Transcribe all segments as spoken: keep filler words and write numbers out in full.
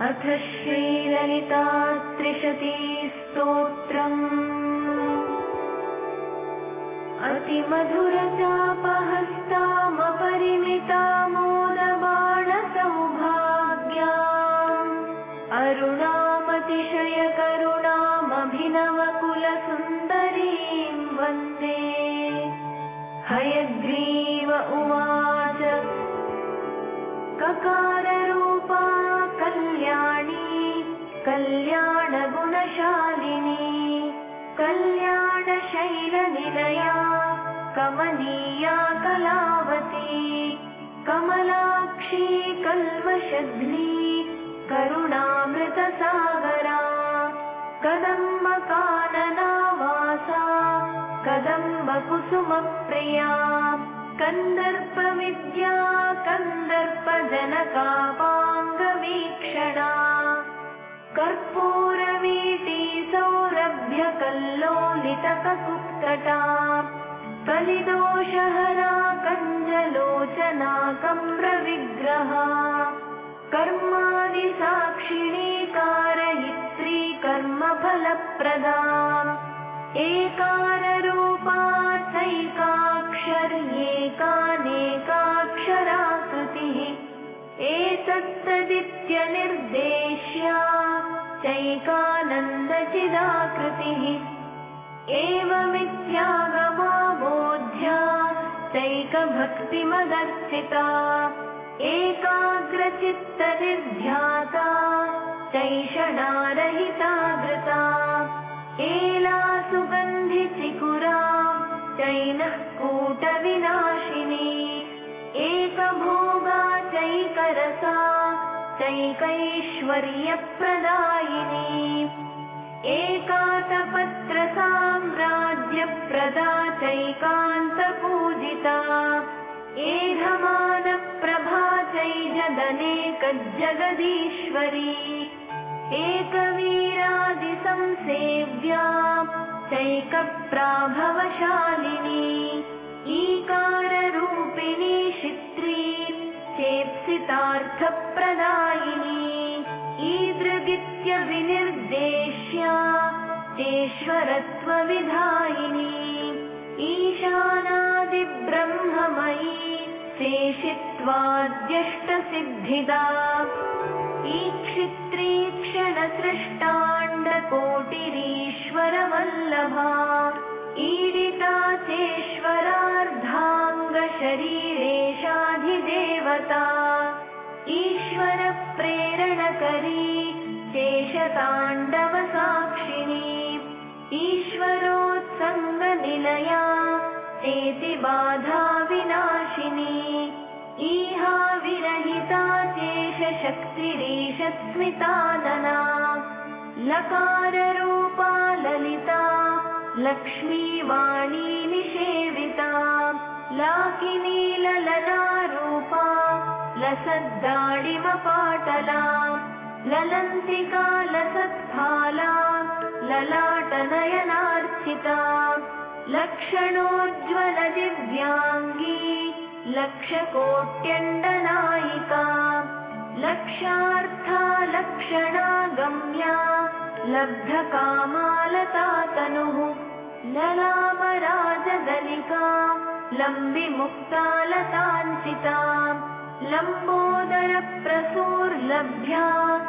अथ श्रीललितात्रिशतीस्तोत्रम्। अतिमधुरचापहस्तामपरिमितामोदबाणसौभाग्याम् अरुणामतिशयकरुणामभिनवकुलसुन्दरीं वन्दे। हयग्रीव उवाच ककाररूपा कल्याणी कल्याणगुणशालिनी कल्याणशैलनिलया कमनीया कलावती कमलाक्षी कल्मषघ्नी करुणामृतसागरा कदम्बकाननावासा कदम्बकुसुमप्रिया कन्दर्पविद्या कन्दर्पजनकापाङ्गवीक्षणा कर्पूरवीटी सौरभ्यकल्लोलितककुत्कटा कलिदोषहरा कञ्जलोचना कम्रविग्रहा कर्मादिसाक्षिणी कारयित्री कर्मफलप्रदा एकाररूपा चैकाक्षर्येकानेकाक्षराकृतिः एतत्तदित्यनिर्देश्या चैकानन्दचिदाकृतिः एवमित्यागमाबोध्या चैकभक्तिमदर्चिता एकाग्रचित्तनिर्ध्याता चैषणारहितादृता एला सुगन्धिचिकुरा चैनः कूटविनाशिनी एकभोगा चैकरसा चैकैश्वर्यप्रदायिनी एकातपत्रसाम्राज्यप्रदा चैकान्तपूजिता एधमानप्रभा चैजदनेकजगदीश्वरी एकवीरादिसंसेव्या चैकप्राभवशालिनी ईकाररूपिणी शित्री चेप्सितार्थप्रदायिनी ईदृगित्यविनिर्देश्या चेश्वरत्वविधायिनी ईशानादिब्रह्ममयी शेषित्वाद्यष्टसिद्धिदा ईक्षित्रीक्षणसृष्टाण्डकोटिरीश्वरवल्लभा ईडिता चेश्वरार्धाङ्गशरीरेशाधिदेवता ईश्वरप्रेरणकरी शेषताण्डवसाक्षिणी ईश्वरोत्सङ्गनिलया चेतिबाधाविनाशिनी ईहा विरहिता शेषशक्तिरीशस्मितानना लकाररूपा ललिता लक्ष्मीवाणी निषेविता लाकिनी ललनारूपा लसद्दाडिमपाटला ललन्तिका लसत्फाला ललाटनयनार्चिता लक्षणोज्ज्वलदिव्याङ्गी लक्षकोट्यण्डनायिका लक्षार्था लक्षणागम्या लब्धकामालतातनुः ललामराजदलिका लम्बिमुक्तालताञ्चिता लम्बोदरप्रसूर्लभ्या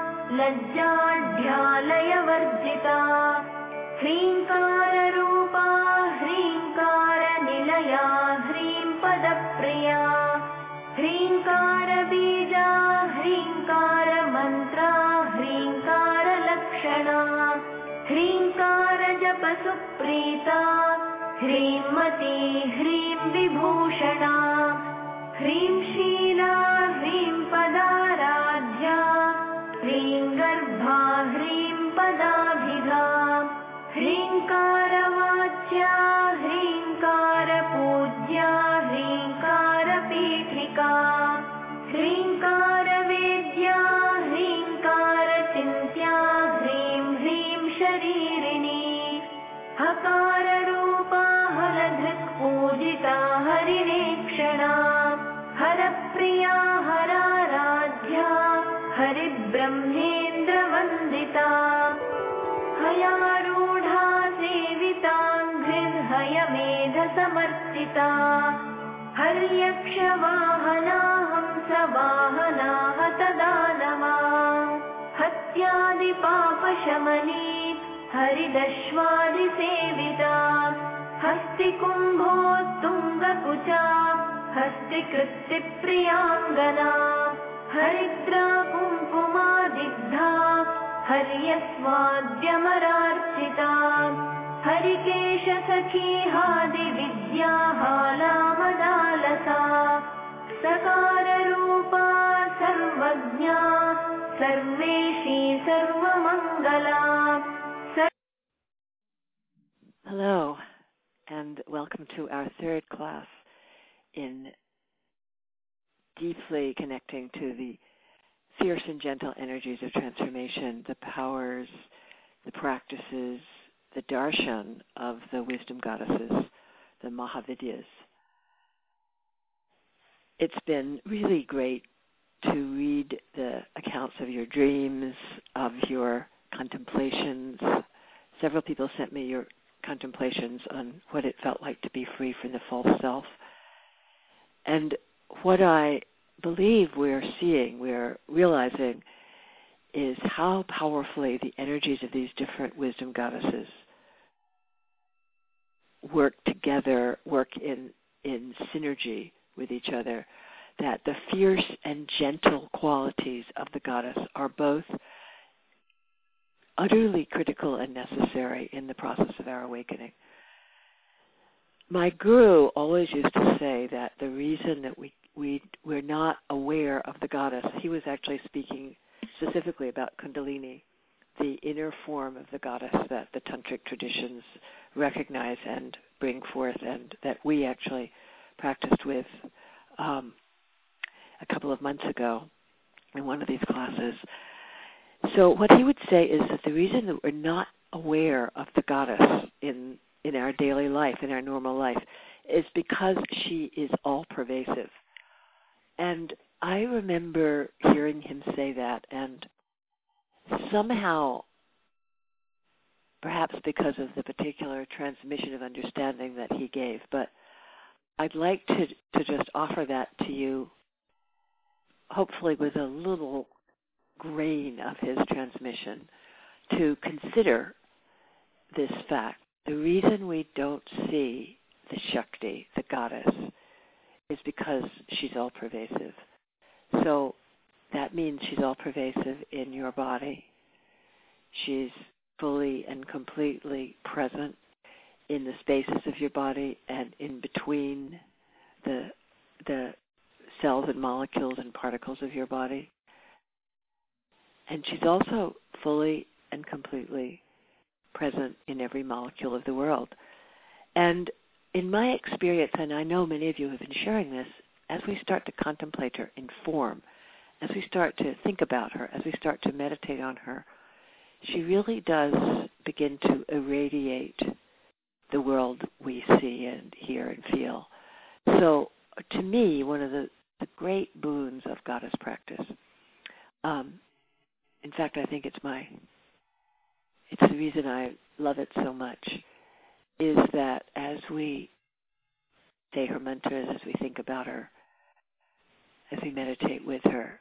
लज्जाढ्यालयवर्जिता ह्रीङ्काररूपा ह्रीङ्कारनिलया ह्रीम्पदप्रिया ह्रीङ्कारबीजा ह्रीङ्कारमन्त्रा ह्रीङ्कारलक्षणा ह्रीङ्कारजपसुप्रीता ह्रींमती ह्रीं विभूषणा ह्रीं शीला ह्रीं पदाराध्या ह्रीं गर्भा ह्रीं पदाभिधा ह्रीङ्कारवाच्या ह्रीङ्कारपूज्या ह्रीङ्कारपीठिका ह्रीङ्कारवेद्या ह्रीङ्कारचिन्त्या ह्रीं ह्रीं शरीरिणी हकाररूपा हरधृक्पूजिता हरिणेक्षणा हरप्रिया हराराध्या ब्रह्मेन्द्रवन्दिता हयारूढा सेविताङ्घ्रिर्हयमेधसमर्चिता हर्यक्षवाहना हंसवाहना हतदानवा हत्यादिपापशमनी हरिदश्वादिसेविता हस्तिकुम्भोत्तुङ्गकुचा हस्तिकृत्तिप्रियाङ्गना हरिद्रा कुङ्कुमादिग्धा हर्यस्वाद्यमरार्चिता हरिकेशसखीहादिविद्याहालामदालसा सकाररूपा सर्वज्ञा सर्वेशी सर्वमङ्गला. Hello, and welcome to our third class in deeply connecting to the fierce and gentle energies of transformation, the powers, the practices, the darshan of the wisdom goddesses, the Mahavidyas. It's been really great to read the accounts of your dreams, of your contemplations. Several people sent me your contemplations on what it felt like to be free from the false self. And what I believe we're seeing, we're realizing, is how powerfully the energies of these different wisdom goddesses work together, work in, in synergy with each other, that the fierce and gentle qualities of the goddess are both utterly critical and necessary in the process of our awakening. My guru always used to say that the reason that we, we, we're not aware of the goddess, he was actually speaking specifically about Kundalini, the inner form of the goddess that the tantric traditions recognize and bring forth, and that we actually practiced with um, a couple of months ago in one of these classes. So what he would say is that the reason that we're not aware of the goddess in, in our daily life, in our normal life, is because she is all-pervasive. And I remember hearing him say that, and somehow, perhaps because of the particular transmission of understanding that he gave, but I'd like to, to just offer that to you, hopefully with a little grain of his transmission, to consider this fact. The reason we don't see the Shakti, the goddess, is because she's all-pervasive. So that means she's all-pervasive in your body. She's fully and completely present in the spaces of your body and in between the the cells and molecules and particles of your body. And she's also fully and completely present in every molecule of the world. And in my experience, and I know many of you have been sharing this, as we start to contemplate her in form, as we start to think about her, as we start to meditate on her, she really does begin to irradiate the world we see and hear and feel. So to me, one of the, the great boons of goddess practice, um, in fact, I think it's my, it's the reason I love it so much, is that as we say her mantras, as we think about her, as we meditate with her,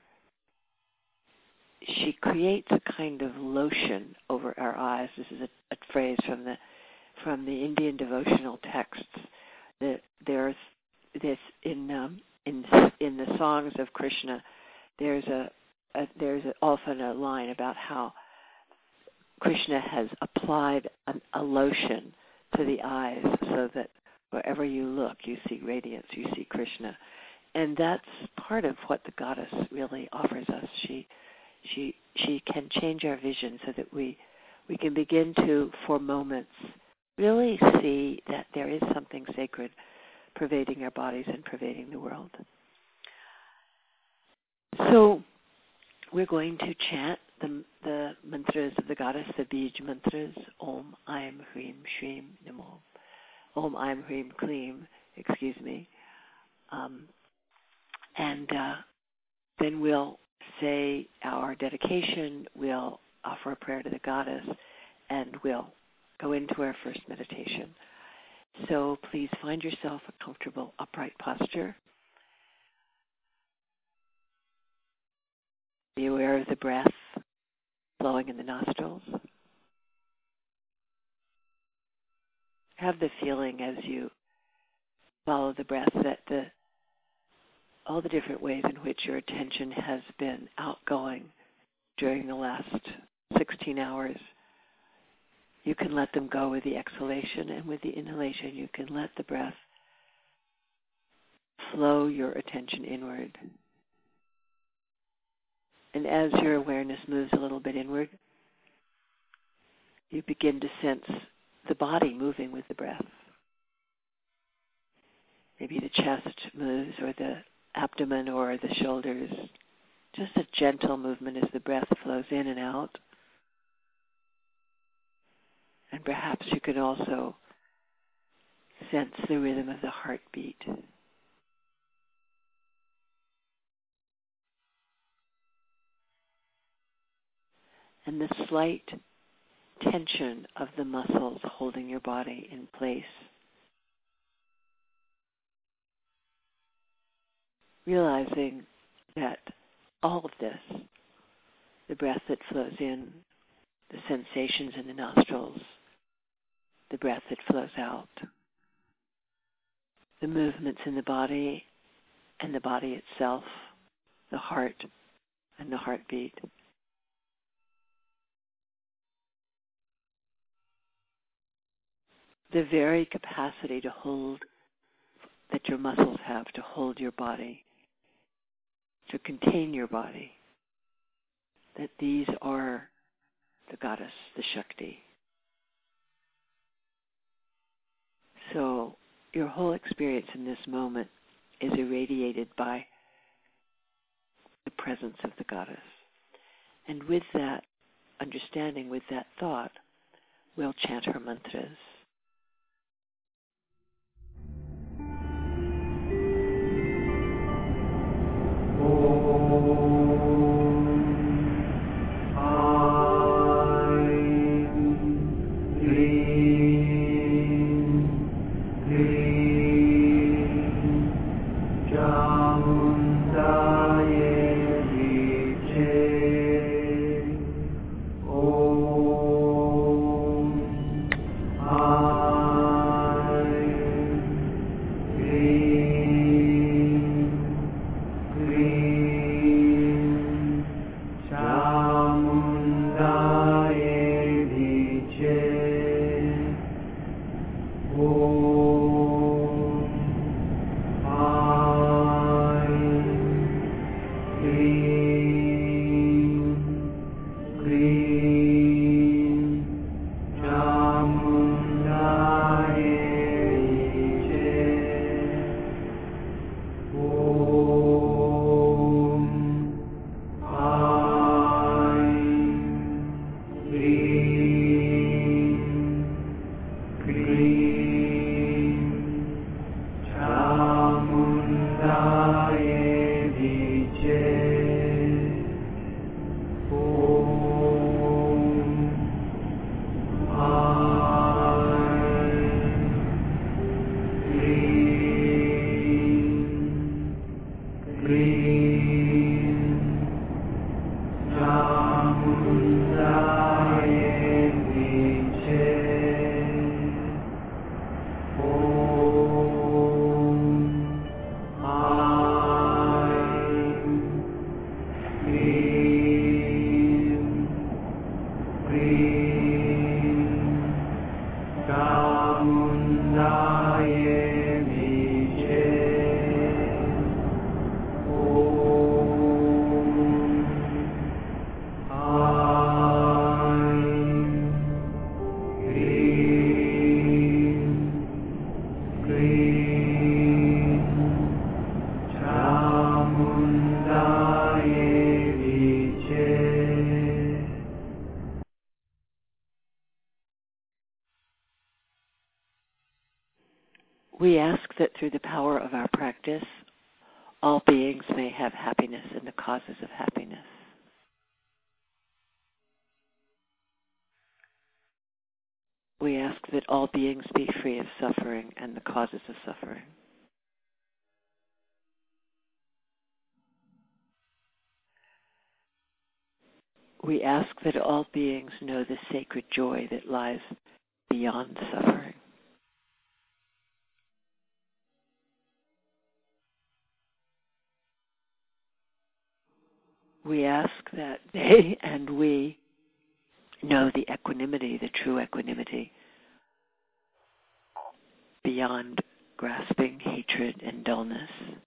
she creates a kind of lotion over our eyes. This is a, a phrase from the from the Indian devotional texts. That there's this in um, in in the songs of Krishna. There's a, a there's a, often a line about how Krishna has applied an, a lotion to the eyes so that wherever you look, you see radiance, you see Krishna. And that's part of what the goddess really offers us. She she she can change our vision so that we we can begin to, for moments, really see that there is something sacred pervading our bodies and pervading the world. So we're going to chant the, the mantras of the goddess, the Bij mantras, Om, Aim, Hrim, Shrim, Namo. Om, Aim, Hrim, Kleem, excuse me. Um, and uh, then we'll say our dedication, we'll offer a prayer to the goddess, and we'll go into our first meditation. So please find yourself a comfortable upright posture. Be aware of the breath flowing in the nostrils. Have the feeling as you follow the breath that the all the different ways in which your attention has been outgoing during the last sixteen hours, you can let them go with the exhalation, and with the inhalation you can let the breath flow your attention inward. And as your awareness moves a little bit inward, you begin to sense the body moving with the breath. Maybe the chest moves, or the abdomen, or the shoulders. Just a gentle movement as the breath flows in and out. And perhaps you can also sense the rhythm of the heartbeat. And the slight tension of the muscles holding your body in place. Realizing that all of this, the breath that flows in, the sensations in the nostrils, the breath that flows out, the movements in the body and the body itself, the heart and the heartbeat, the very capacity to hold, that your muscles have to hold your body, to contain your body, that these are the goddess, the Shakti. So your whole experience in this moment is irradiated by the presence of the goddess. And with that understanding, with that thought, we'll chant her mantras. We ask that through the power of our practice, all beings may have happiness and the causes of happiness. We ask that all beings be free of suffering and the causes of suffering. We ask that all beings know the sacred joy that lies beyond suffering. We ask that they and we know the equanimity, the true equanimity, beyond grasping, hatred, and dullness.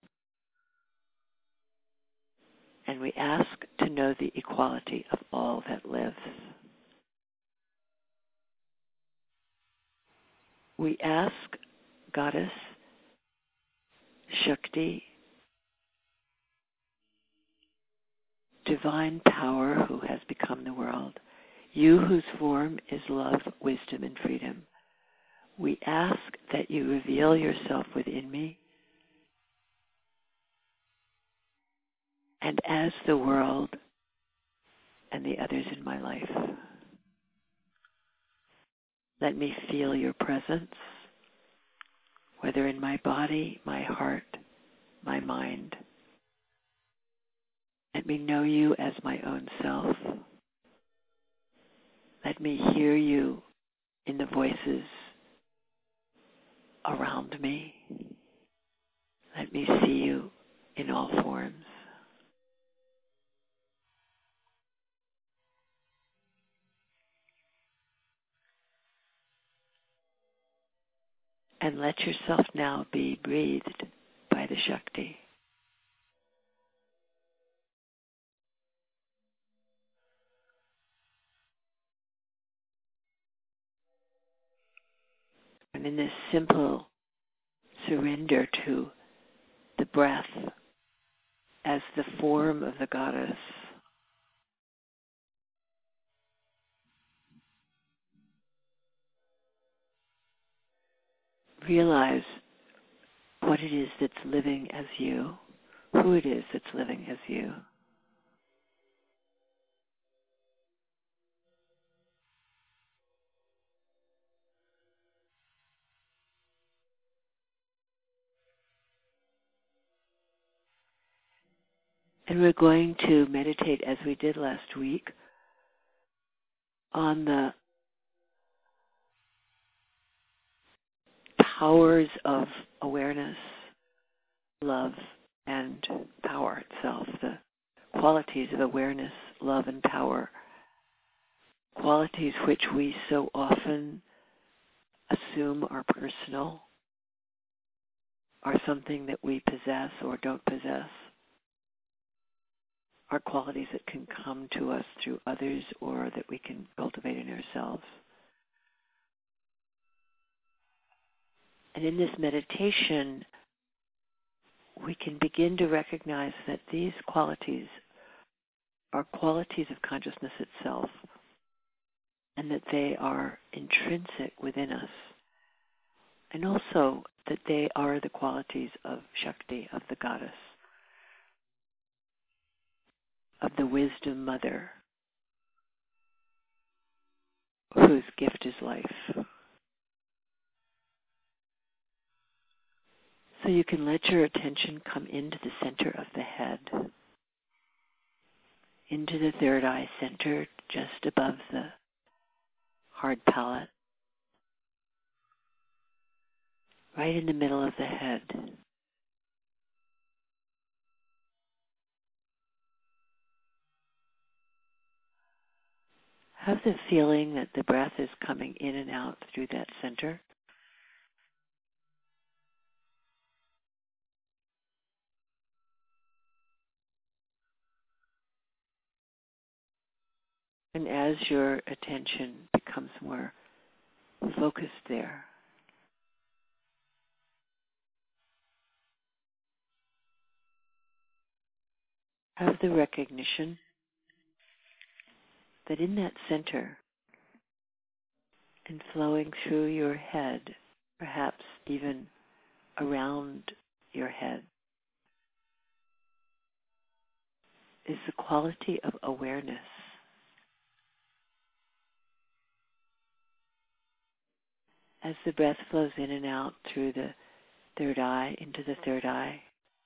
And we ask to know the equality of all that lives. We ask Goddess Shakti, divine power who has become the world, you whose form is love, wisdom, and freedom, we ask that you reveal yourself within me, and as the world and the others in my life. Let me feel your presence, whether in my body, my heart, my mind. Let me know you as my own self. Let me hear you in the voices around me. Let me see you in all forms. And let yourself now be breathed by the Shakti. And in this simple surrender to the breath as the form of the goddess, realize what it is that's living as you, who it is that's living as you. And we're going to meditate, as we did last week, on the powers of awareness, love, and power itself, the qualities of awareness, love, and power, qualities which we so often assume are personal, are something that we possess or don't possess, are qualities that can come to us through others or that we can cultivate in ourselves. And in this meditation, we can begin to recognize that these qualities are qualities of consciousness itself, and that they are intrinsic within us, and also that they are the qualities of Shakti, of the goddess, of the wisdom mother, whose gift is life. So you can let your attention come into the center of the head, into the third eye center, just above the hard palate, right in the middle of the head. Have the feeling that the breath is coming in and out through that center. And as your attention becomes more focused there, have the recognition that in that center and flowing through your head, perhaps even around your head, is the quality of awareness. As the breath flows in and out through the third eye into the third eye,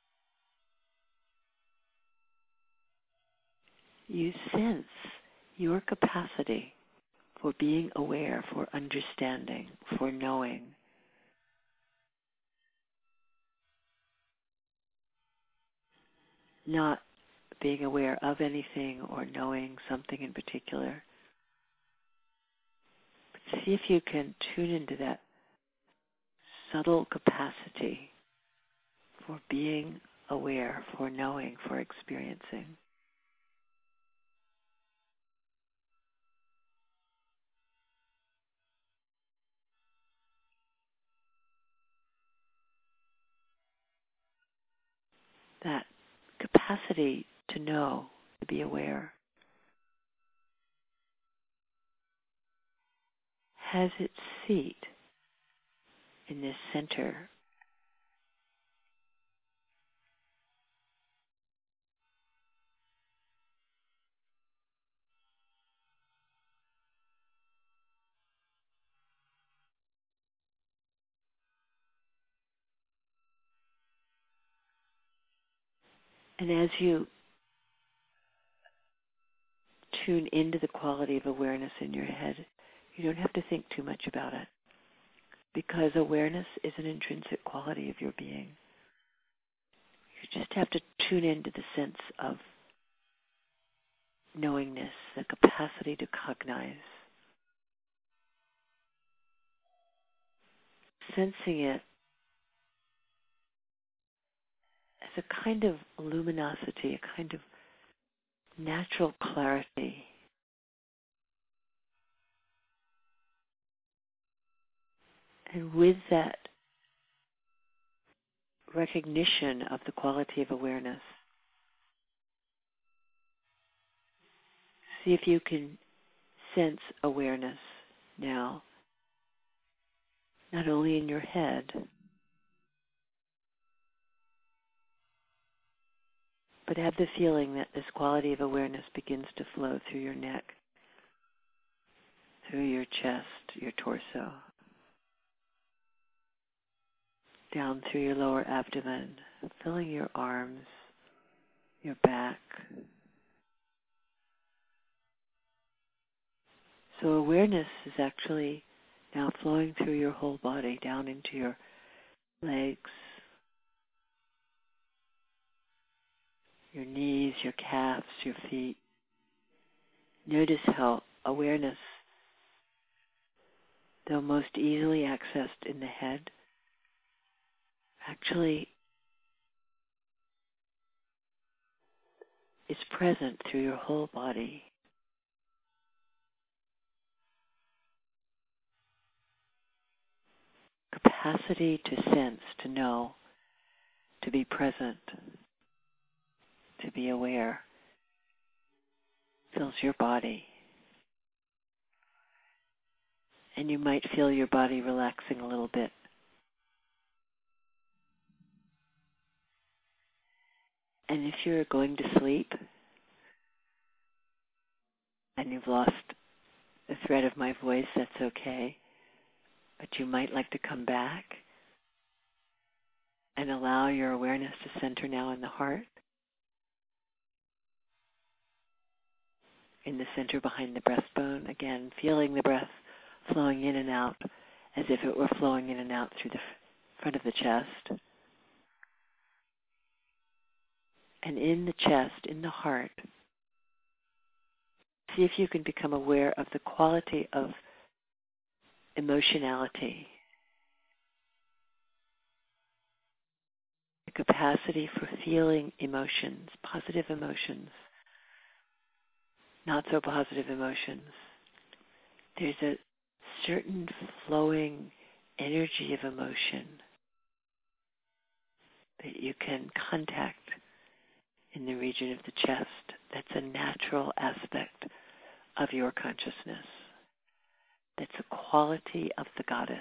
you sense your capacity for being aware, for understanding, for knowing. Not being aware of anything or knowing something in particular. But see if you can tune into that subtle capacity for being aware, for knowing, for experiencing. That capacity to know, to be aware, has its seat in this center. And as you tune into the quality of awareness in your head, you don't have to think too much about it, because awareness is an intrinsic quality of your being. You just have to tune into the sense of knowingness, the capacity to cognize. Sensing it as a kind of luminosity, a kind of natural clarity. And with that recognition of the quality of awareness, see if you can sense awareness now, not only in your head, but have the feeling that this quality of awareness begins to flow through your neck, through your chest, your torso, down through your lower abdomen, filling your arms, your back. So awareness is actually now flowing through your whole body, down into your legs, your knees, your calves, your feet. Notice how awareness, though most easily accessed in the head, actually is present through your whole body. Capacity to sense, to know, to be present, to be aware, fills your body. And you might feel your body relaxing a little bit. And if you're going to sleep and you've lost the thread of my voice, that's okay. But you might like to come back and allow your awareness to center now in the heart, in the center behind the breastbone. Again, feeling the breath flowing in and out as if it were flowing in and out through the front of the chest. And in the chest, in the heart, see if you can become aware of the quality of emotionality, the capacity for feeling emotions, positive emotions, not so positive emotions. There's a certain flowing energy of emotion that you can contact in the region of the chest. That's a natural aspect of your consciousness. That's a quality of the goddess.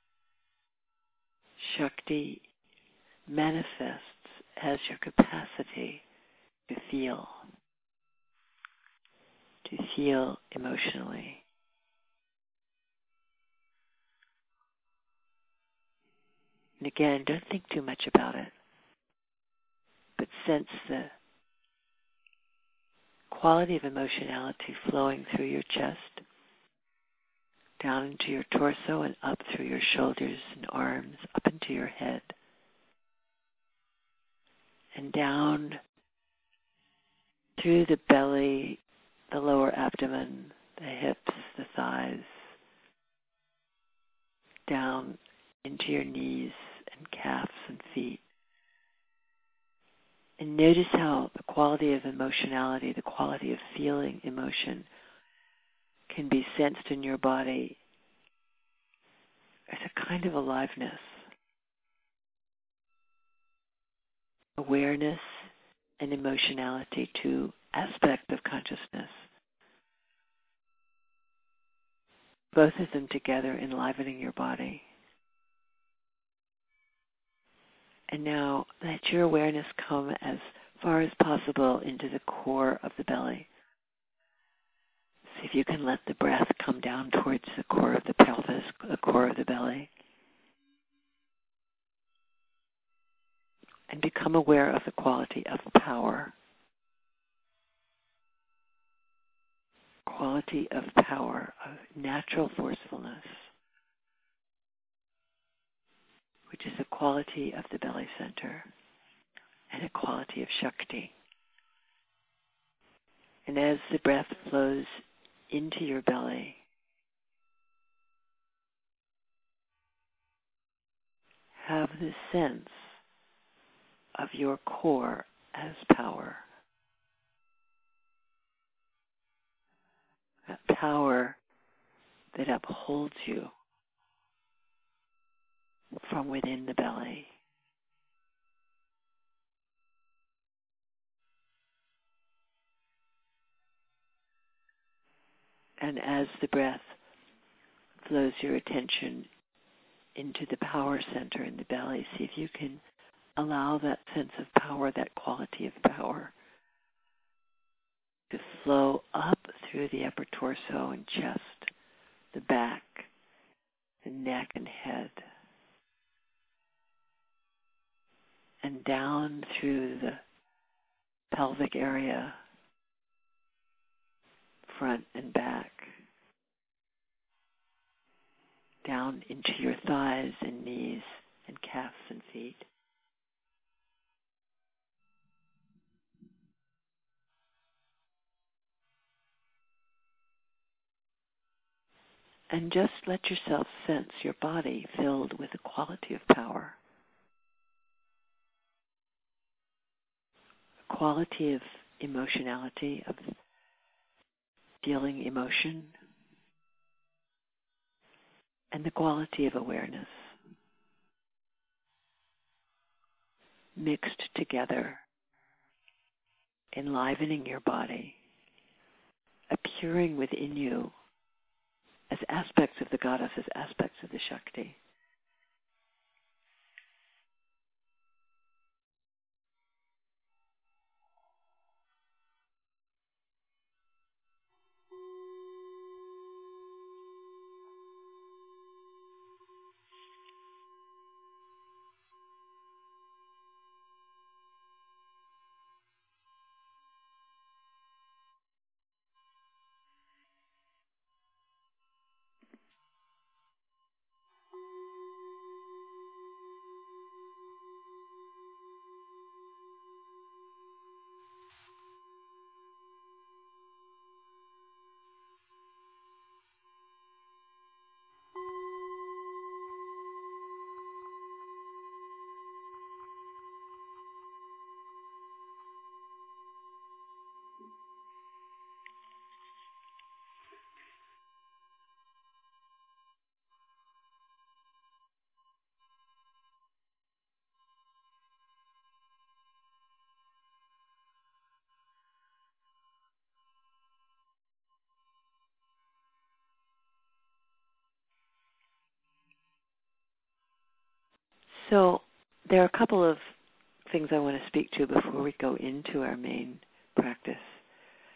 Shakti manifests as your capacity to feel. to feel emotionally. And again, don't think too much about it, but sense the quality of emotionality flowing through your chest, down into your torso and up through your shoulders and arms, up into your head, and down through the belly, the lower abdomen, the hips, the thighs, down into your knees and calves and feet. And notice how the quality of emotionality, the quality of feeling emotion can be sensed in your body as a kind of aliveness, awareness and emotionality, two aspects of consciousness, both of them together enlivening your body. And now let your awareness come as far as possible into the core of the belly. See if you can let the breath come down towards the core of the pelvis, the core of the belly. And become aware of the quality of power. Quality of power, of natural forcefulness, which is a quality of the belly center and a quality of Shakti. And as the breath flows into your belly, have the sense of your core as power. That power that upholds you from within the belly. And as the breath flows your attention into the power center in the belly, see if you can allow that sense of power, that quality of power, to flow up through the upper torso and chest, the back, the neck and head, and down through the pelvic area, front and back, down into your thighs and knees and calves and feet. And just let yourself sense your body filled with the quality of power, a quality of emotionality, of feeling emotion, and the quality of awareness mixed together, enlivening your body, appearing within you as aspects of the goddess, as aspects of the Shakti. So there are a couple of things I want to speak to before we go into our main practice.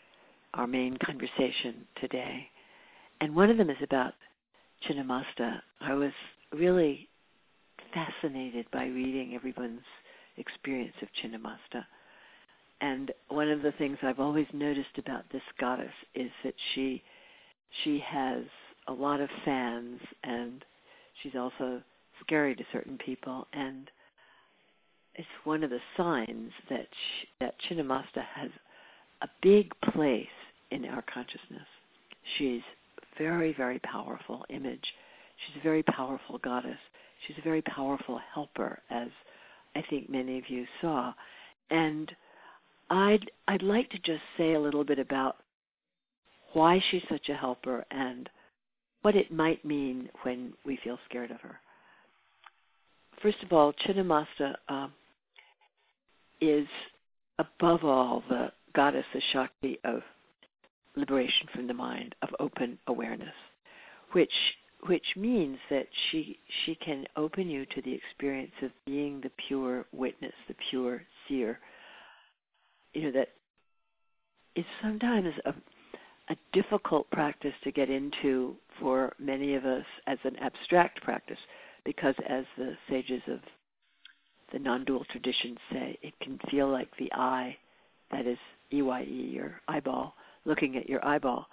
our main conversation today. And one of them is about Chinnamasta. I was really fascinated by reading everyone's experience of Chinnamasta. And one of the things I've always noticed about this goddess is that she she has a lot of fans, and she's also scary to certain people. And it's one of the signs that she, that Chinnamasta has a big place in our consciousness. She's very, very powerful image. She's a very powerful goddess. She's a very powerful helper, as I think many of you saw. And I'd I'd like to just say a little bit about why she's such a helper and what it might mean when we feel scared of her. First of all, Chinnamasta uh, is, above all, the goddess, the Shakti of liberation from the mind, of open awareness, which which means that she she can open you to the experience of being the pure witness, the pure seer. You know, that is sometimes a, a difficult practice to get into for many of us as an abstract practice, because as the sages of the non-dual traditions say, it can feel like the eye, that is E Y E, your eyeball, looking at your eyeball.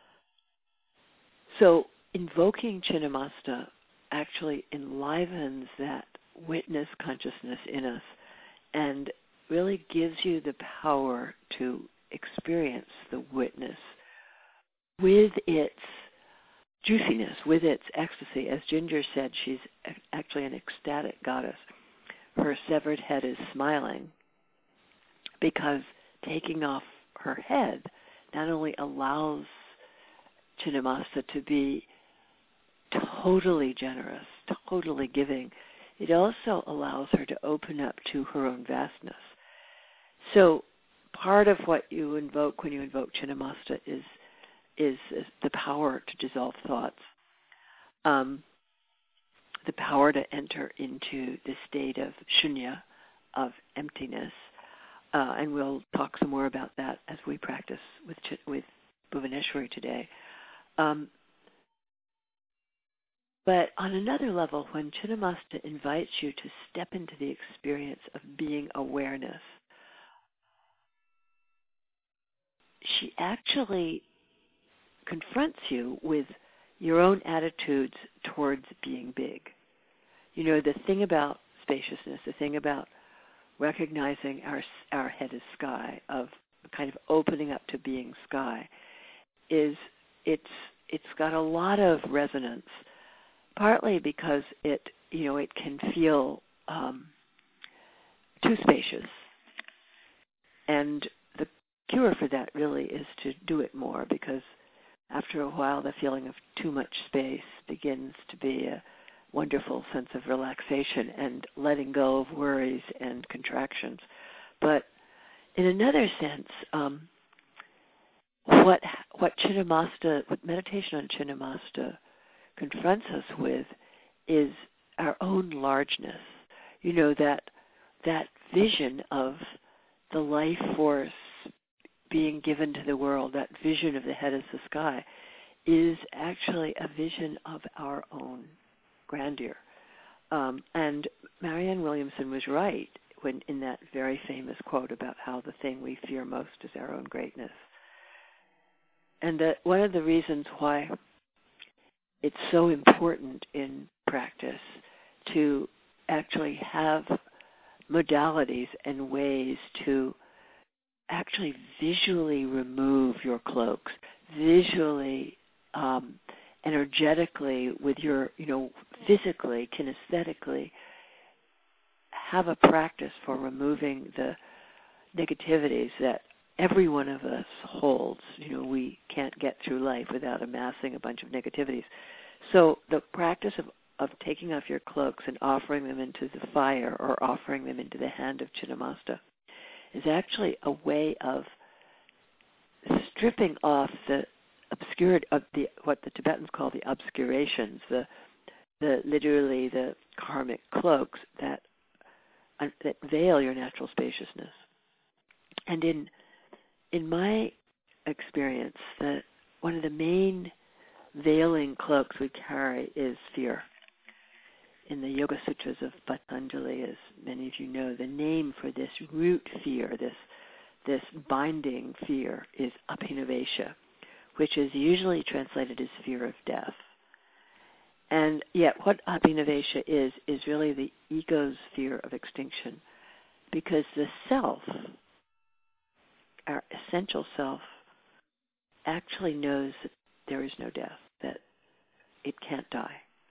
So invoking Chinnamasta actually enlivens that witness consciousness in us and really gives you the power to experience the witness with its juiciness, with its ecstasy. As Ginger said, she's actually an ecstatic goddess. Her severed head is smiling because taking off her head not only allows Chinnamasta to be totally generous, totally giving, it also allows her to open up to her own vastness. So part of what you invoke when you invoke Chinnamasta is is the power to dissolve thoughts, um, the power to enter into the state of shunya, of emptiness, uh, and we'll talk some more about that as we practice with with Bhuvaneshwari today. Um, but on another level, when Chinnamasta invites you to step into the experience of being awareness, she actually confronts you with your own attitudes towards being big. You know, the thing about spaciousness, the thing about recognizing our our head is sky, of kind of opening up to being sky, is it's it's got a lot of resonance. Partly because it you know it can feel um, too spacious, and the cure for that really is to do it more, because after a while, the feeling of too much space begins to be a wonderful sense of relaxation and letting go of worries and contractions. But in another sense, um, what what Chinnamasta, what meditation on Chinnamasta confronts us with is our own largeness. You know, that that vision of the life force being given to the world, that vision of the head as the sky, is actually a vision of our own grandeur. Um, and Marianne Williamson was right when in that very famous quote about how the thing we fear most is our own greatness. And that one of the reasons why it's so important in practice to actually have modalities and ways to actually visually remove your cloaks, visually, um, energetically, with your, you know, physically, kinesthetically, have a practice for removing the negativities that every one of us holds. You know, we can't get through life without amassing a bunch of negativities. So the practice of, of taking off your cloaks and offering them into the fire or offering them into the hand of Chinnamasta is actually a way of stripping off the obscured of the what the Tibetans call the obscurations, the the literally the karmic cloaks that uh, that veil your natural spaciousness. And in in my experience that one of the main veiling cloaks we carry is fear. In the Yoga Sutras of Patanjali, as many of you know, the name for this root fear, this this binding fear, is abhinavesha, which is usually translated as fear of death. And yet what abhinavesha is, is really the ego's fear of extinction, because the self, our essential self, actually knows that there is no death, that it can't die.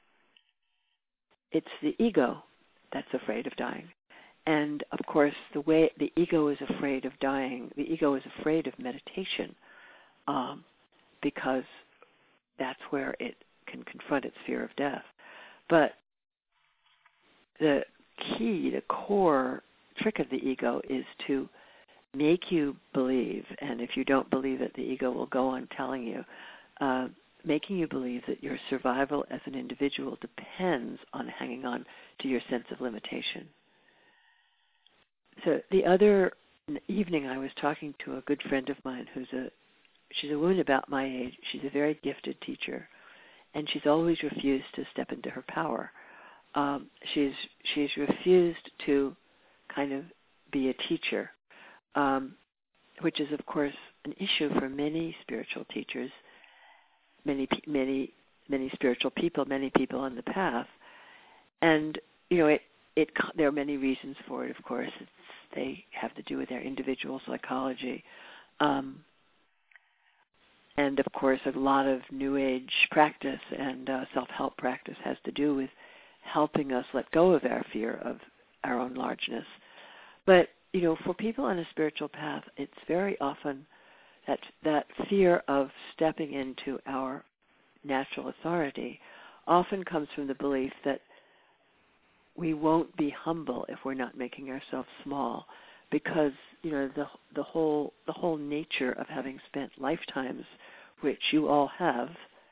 It's the ego that's afraid of dying. And of course, the way the ego is afraid of dying, the ego is afraid of meditation, um, because that's where it can confront its fear of death. But the key, the core trick of the ego is to make you believe, and if you don't believe it, the ego will go on telling you, uh, making you believe that your survival as an individual depends on hanging on to your sense of limitation. So the other evening I was talking to a good friend of mine who's a, she's a woman about my age. She's a very gifted teacher, and she's always refused to step into her power. Um, she's she's refused to kind of be a teacher, um, which is, of course, an issue for many spiritual teachers, many many many spiritual people, many people on the path. And you know, it it there are many reasons for it. Of course, it's, they have to do with their individual psychology. Um, And, of course, a lot of New Age practice and uh, self-help practice has to do with helping us let go of our fear of our own largeness. But, you know, for people on a spiritual path, it's very often that that fear of stepping into our natural authority often comes from the belief that we won't be humble if we're not making ourselves small, because, you know, the the whole the whole nature of having spent lifetimes, which you all have,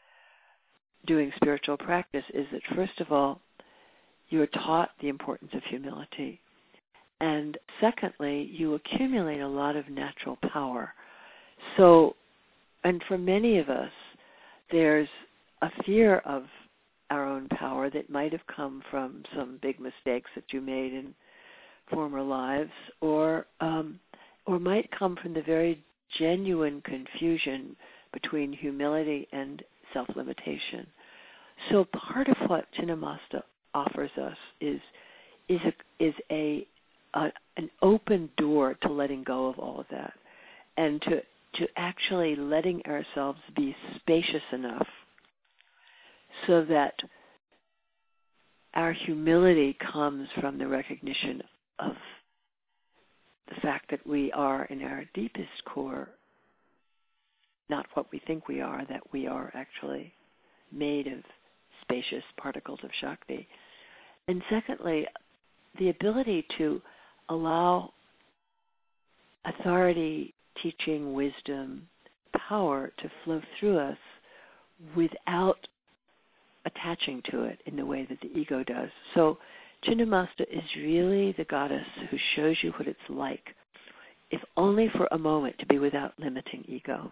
doing spiritual practice is that, first of all, you are taught the importance of humility. And secondly, you accumulate a lot of natural power. So, and for many of us, there's a fear of our own power that might have come from some big mistakes that you made in former lives, or um, or might come from the very genuine confusion between humility and self-limitation. So part of what Chinnamasta offers us is is a, is a, a an open door to letting go of all of that, and to to actually letting ourselves be spacious enough so that our humility comes from the recognition of the fact that we are, in our deepest core, not what we think we are, that we are actually made of spacious particles of Shakti. And secondly, the ability to allow authority, teaching, wisdom, power to flow through us without attaching to it in the way that the ego does. So Chinnamasta is really the goddess who shows you what it's like, if only for a moment, to be without limiting ego.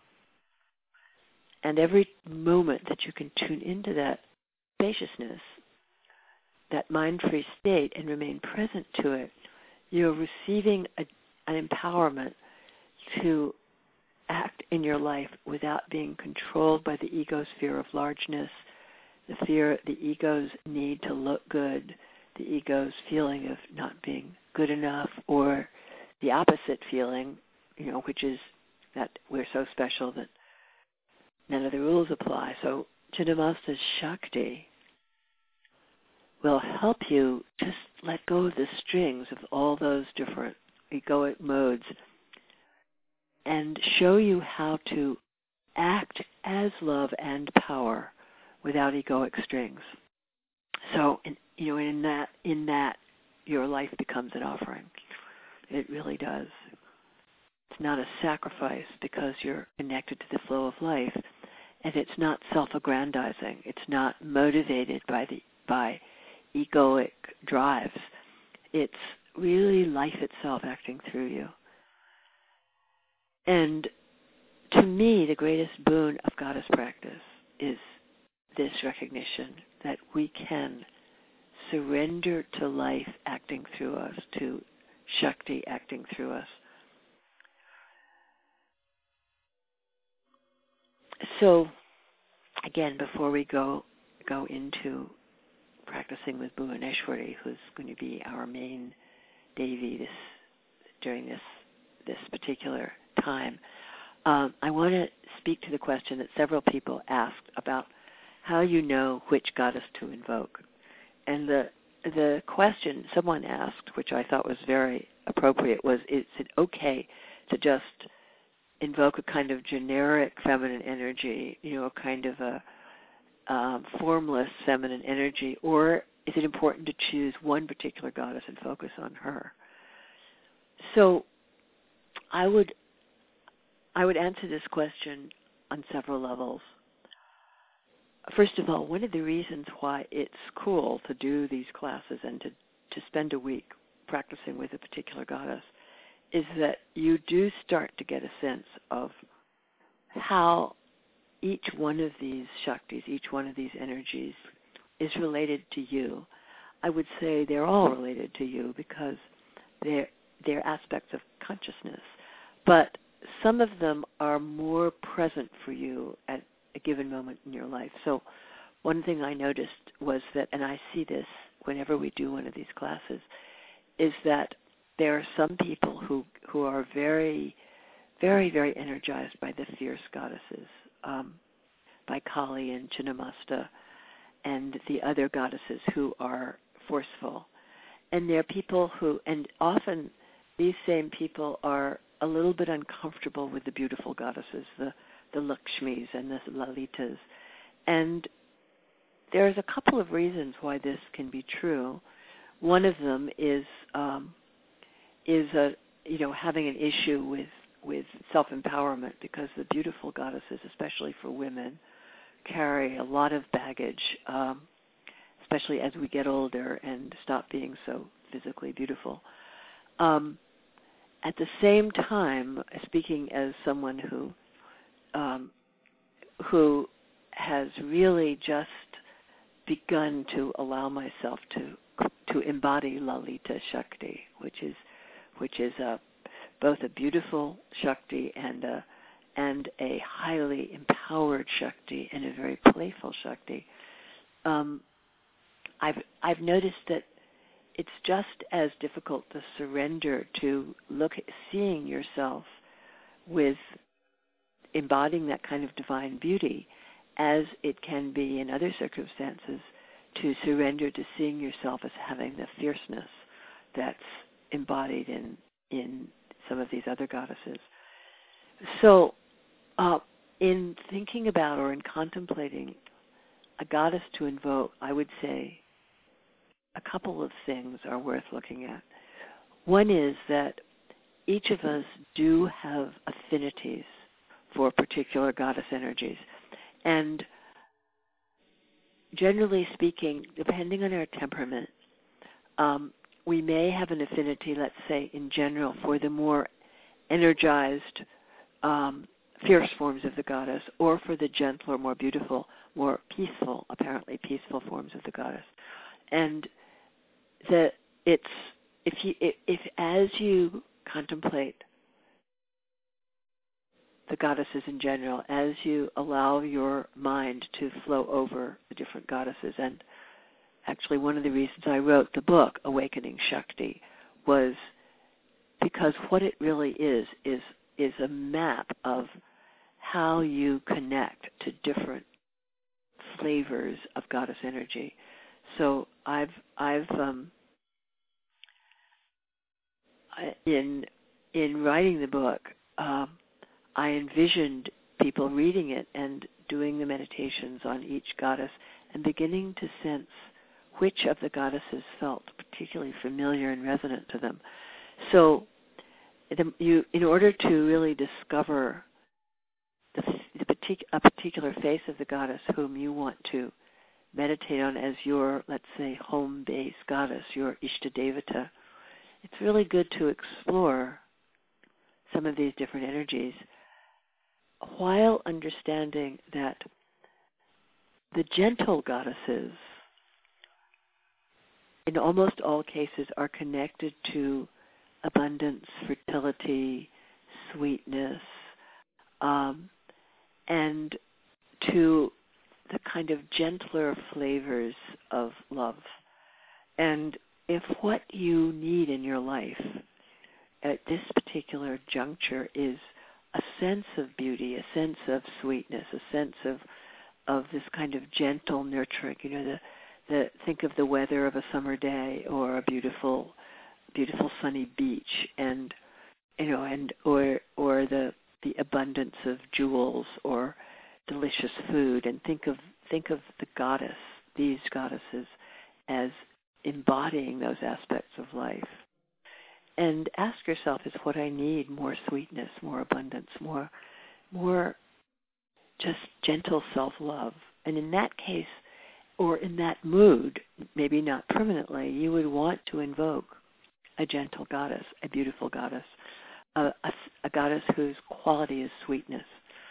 And every moment that you can tune into that spaciousness, that mind-free state, and remain present to it, you're receiving a, an empowerment to act in your life without being controlled by the ego's fear of largeness, the fear, the ego's need to look good, the ego's feeling of not being good enough, or the opposite feeling, you know, which is that we're so special that none of the rules apply. So Chinnamasta's Shakti will help you just let go of the strings of all those different egoic modes and show you how to act as love and power without egoic strings. So, in, you know, in that, in that, your life becomes an offering. It really does. It's not a sacrifice because you're connected to the flow of life, and it's not self-aggrandizing. It's not motivated by the by egoic drives. It's really life itself acting through you. And to me, the greatest boon of goddess practice is this recognition that we can surrender to life acting through us, to Shakti acting through us. So, again, before we go go into practicing with Bhuvaneshwari, who's going to be our main Devi this during this this particular time, um, I want to speak to the question that several people asked about how you know which goddess to invoke. And the the question someone asked, which I thought was very appropriate, was, is it okay to just invoke a kind of generic feminine energy, you know, a kind of a um, formless feminine energy, or is it important to choose one particular goddess and focus on her? So I would I would answer this question on several levels. First of all, one of the reasons why it's cool to do these classes and to, to spend a week practicing with a particular goddess is that you do start to get a sense of how each one of these Shaktis, each one of these energies is related to you. I would say they're all related to you because they're, they're aspects of consciousness. But some of them are more present for you at a given moment in your life. So one thing I noticed was that, and I see this whenever we do one of these classes, is that there are some people who, who are very, very, very energized by the fierce goddesses, um, by Kali and Chinnamasta and the other goddesses who are forceful. And there are people who, and often these same people are a little bit uncomfortable with the beautiful goddesses, the the Lakshmis and the Lalitas. And there's a couple of reasons why this can be true. One of them is um, is a you know having an issue with with self-empowerment, because the beautiful goddesses, especially for women, carry a lot of baggage, um, especially as we get older and stop being so physically beautiful. Um, at the same time, speaking as someone who Um, who has really just begun to allow myself to to embody Lalita Shakti, which is which is a, both a beautiful Shakti and a and a highly empowered Shakti and a very playful Shakti. Um, I've I've noticed that it's just as difficult to surrender to look at seeing yourself with embodying that kind of divine beauty as it can be in other circumstances to surrender to seeing yourself as having the fierceness that's embodied in in some of these other goddesses. So uh, in thinking about or in contemplating a goddess to invoke, I would say a couple of things are worth looking at. One is that each of us do have affinities for particular goddess energies. And generally speaking, depending on our temperament, um, we may have an affinity, let's say, in general, for the more energized, um, fierce forms of the goddess, or for the gentler, more beautiful, more peaceful, apparently peaceful forms of the goddess. And that it's, if you, if, if as you contemplate the goddesses in general, as you allow your mind to flow over the different goddesses. And actually one of the reasons I wrote the book, Awakening Shakti, was because what it really is, is, is a map of how you connect to different flavors of goddess energy. So I've, I've, um, in, in writing the book, um, I envisioned people reading it and doing the meditations on each goddess and beginning to sense which of the goddesses felt particularly familiar and resonant to them. So the, you, in order to really discover the, the partic- a particular face of the goddess whom you want to meditate on as your, let's say, home base goddess, your Ishtadevata, it's really good to explore some of these different energies while understanding that the gentle goddesses, in almost all cases, are connected to abundance, fertility, sweetness, um, and to the kind of gentler flavors of love. And if what you need in your life at this particular juncture is a sense of beauty, a sense of sweetness, a sense of of this kind of gentle nurturing, you know, the the think of the weather of a summer day or a beautiful beautiful sunny beach, and you know, and or or the the abundance of jewels or delicious food, and think of think of the goddess, these goddesses, as embodying those aspects of life. And ask yourself, is what I need more sweetness, more abundance, more more just gentle self-love? And in that case, or in that mood, maybe not permanently, you would want to invoke a gentle goddess, a beautiful goddess, a, a, a goddess whose quality is sweetness.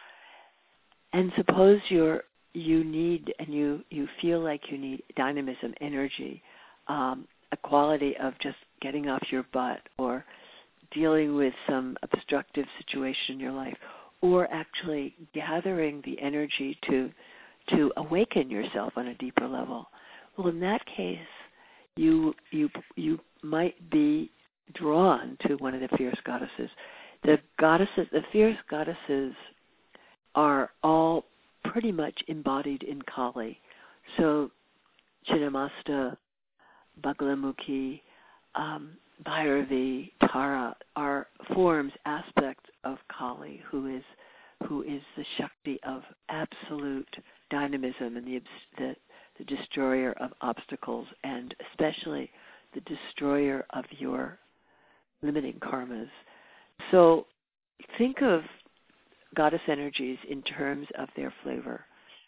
And suppose you're you need and you, you feel like you need dynamism, energy, um, a quality of just getting off your butt or dealing with some obstructive situation in your life, or actually gathering the energy to to awaken yourself on a deeper level. Well, in that case, you you you might be drawn to one of the fierce goddesses. The goddesses, the fierce goddesses, are all pretty much embodied in Kali. So, Chinnamasta, Bagalamukhi, um, Bhairavi, Tara are forms, aspects of Kali, who is who is the Shakti of absolute dynamism and the, the the destroyer of obstacles, and especially the destroyer of your limiting karmas. So think of goddess energies in terms of their flavor.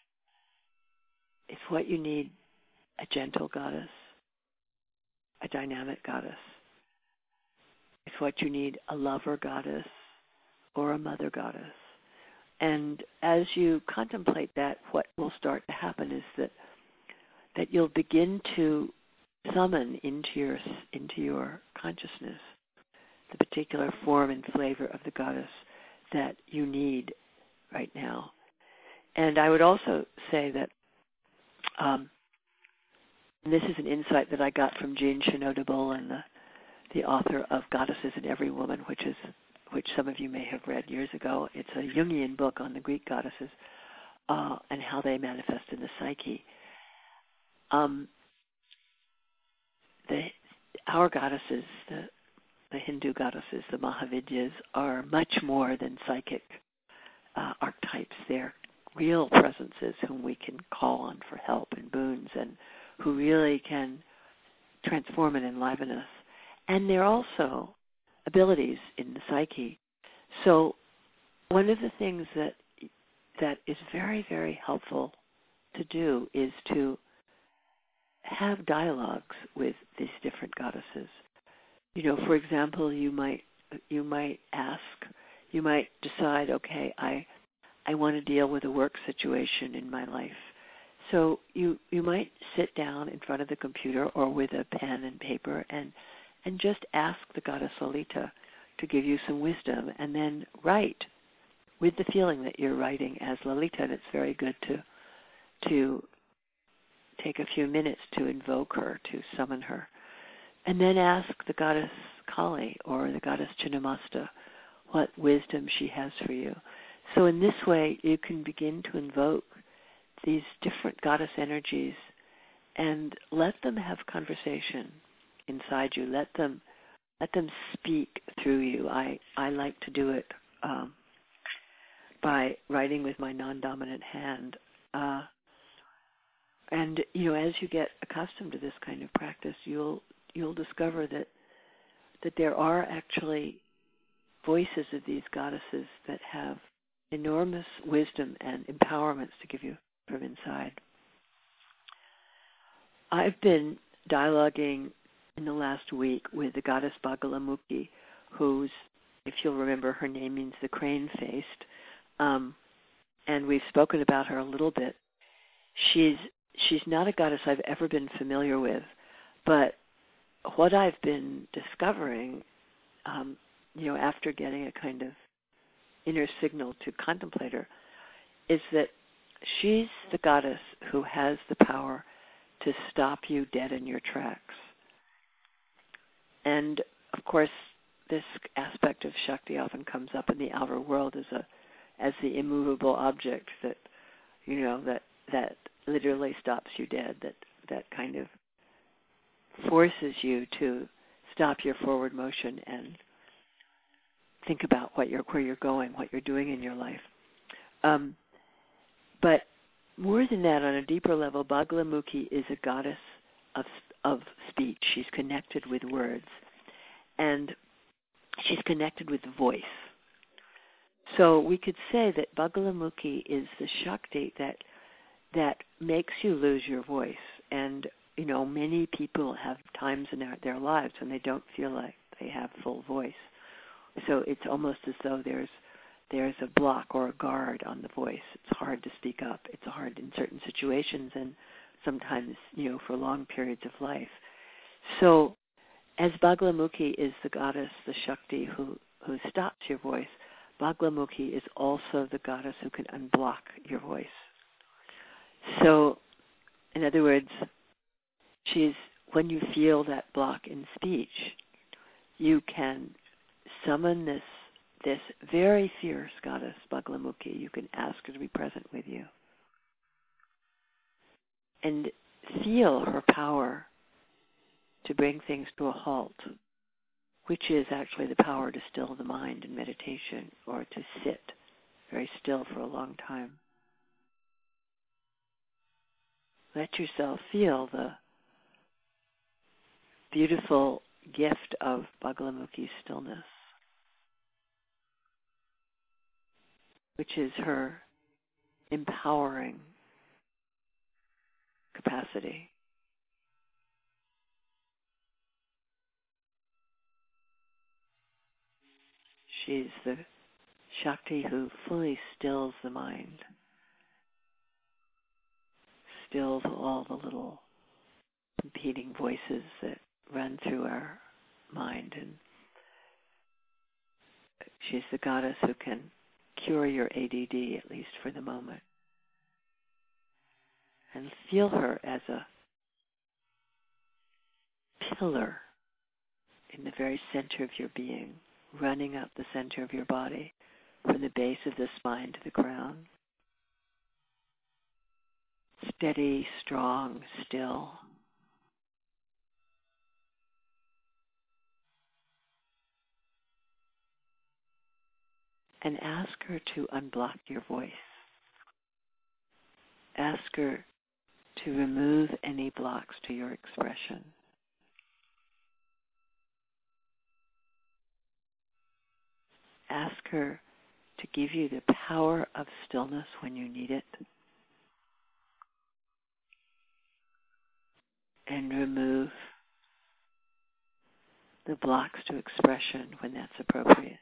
If what you need, a gentle goddess, a dynamic goddess. If what you need, a lover goddess or a mother goddess. And as you contemplate that, what will start to happen is that that you'll begin to summon into your into your consciousness the particular form and flavor of the goddess that you need right now. And I would also say that um, and this is an insight that I got from Jean Shinoda Bolen, the, the author of Goddesses in Every Woman, which is which some of you may have read years ago. It's a Jungian book on the Greek goddesses uh, and how they manifest in the psyche. Um, the, our goddesses, the, the Hindu goddesses, the Mahavidyas, are much more than psychic uh, archetypes. They're real presences whom we can call on for help and boons, and who really can transform and enliven us. And they're also abilities in the psyche. So one of the things that that is very, very helpful to do is to have dialogues with these different goddesses. You know, for example, you might you might ask, you might decide, okay, I I want to deal with a work situation in my life. So you you might sit down in front of the computer or with a pen and paper and and just ask the goddess Lalita to give you some wisdom, and then write with the feeling that you're writing as Lalita. And it's very good to to take a few minutes to invoke her, to summon her. And then ask the goddess Kali or the goddess Chinnamasta what wisdom she has for you. So in this way, you can begin to invoke these different goddess energies and let them have conversation inside you. Let them let them speak through you. I, I like to do it um, by writing with my non-dominant hand. Uh, and you know, as you get accustomed to this kind of practice, you'll you'll discover that that there are actually voices of these goddesses that have enormous wisdom and empowerments to give you from inside. I've been dialoguing in the last week with the goddess Bagalamukhi, whose, if you'll remember, her name means the crane-faced. um, and we've spoken about her a little bit. She's she's not a goddess I've ever been familiar with, but what I've been discovering, um, you know, after getting a kind of inner signal to contemplate her, is that she's the goddess who has the power to stop you dead in your tracks. And of course, this aspect of Shakti often comes up in the outer world as a as the immovable object that, you know, that that literally stops you dead, that that kind of forces you to stop your forward motion and think about what you're where you're going, what you're doing in your life. Um, but more than that, on a deeper level, Bagalamukhi is a goddess of of speech. She's connected with words, and she's connected with voice. So we could say that Bagalamukhi is the Shakti that that makes you lose your voice. And, you know, many people have times in their, their lives when they don't feel like they have full voice. So it's almost as though there's there's a block or a guard on the voice. It's hard to speak up. It's hard in certain situations and sometimes, you know, for long periods of life. So as Bagalamukhi is the goddess, the Shakti, who, who stops your voice, Bagalamukhi is also the goddess who can unblock your voice. So, in other words, she's, when you feel that block in speech, you can summon this this very fierce goddess, Bagalamukhi. You can ask her to be present with you. And feel her power to bring things to a halt, which is actually the power to still the mind in meditation or to sit very still for a long time. Let yourself feel the beautiful gift of Bagalamukhi's stillness, which is her empowering capacity. She's the Shakti who fully stills the mind, stills all the little competing voices that run through our mind. And she's the goddess who can cure your A D D, at least for the moment. And feel her as a pillar in the very center of your being, running up the center of your body from the base of the spine to the crown. Steady, strong, still. And ask her to unblock your voice. Ask her to remove any blocks to your expression. Ask her to give you the power of stillness when you need it, and remove the blocks to expression when that's appropriate.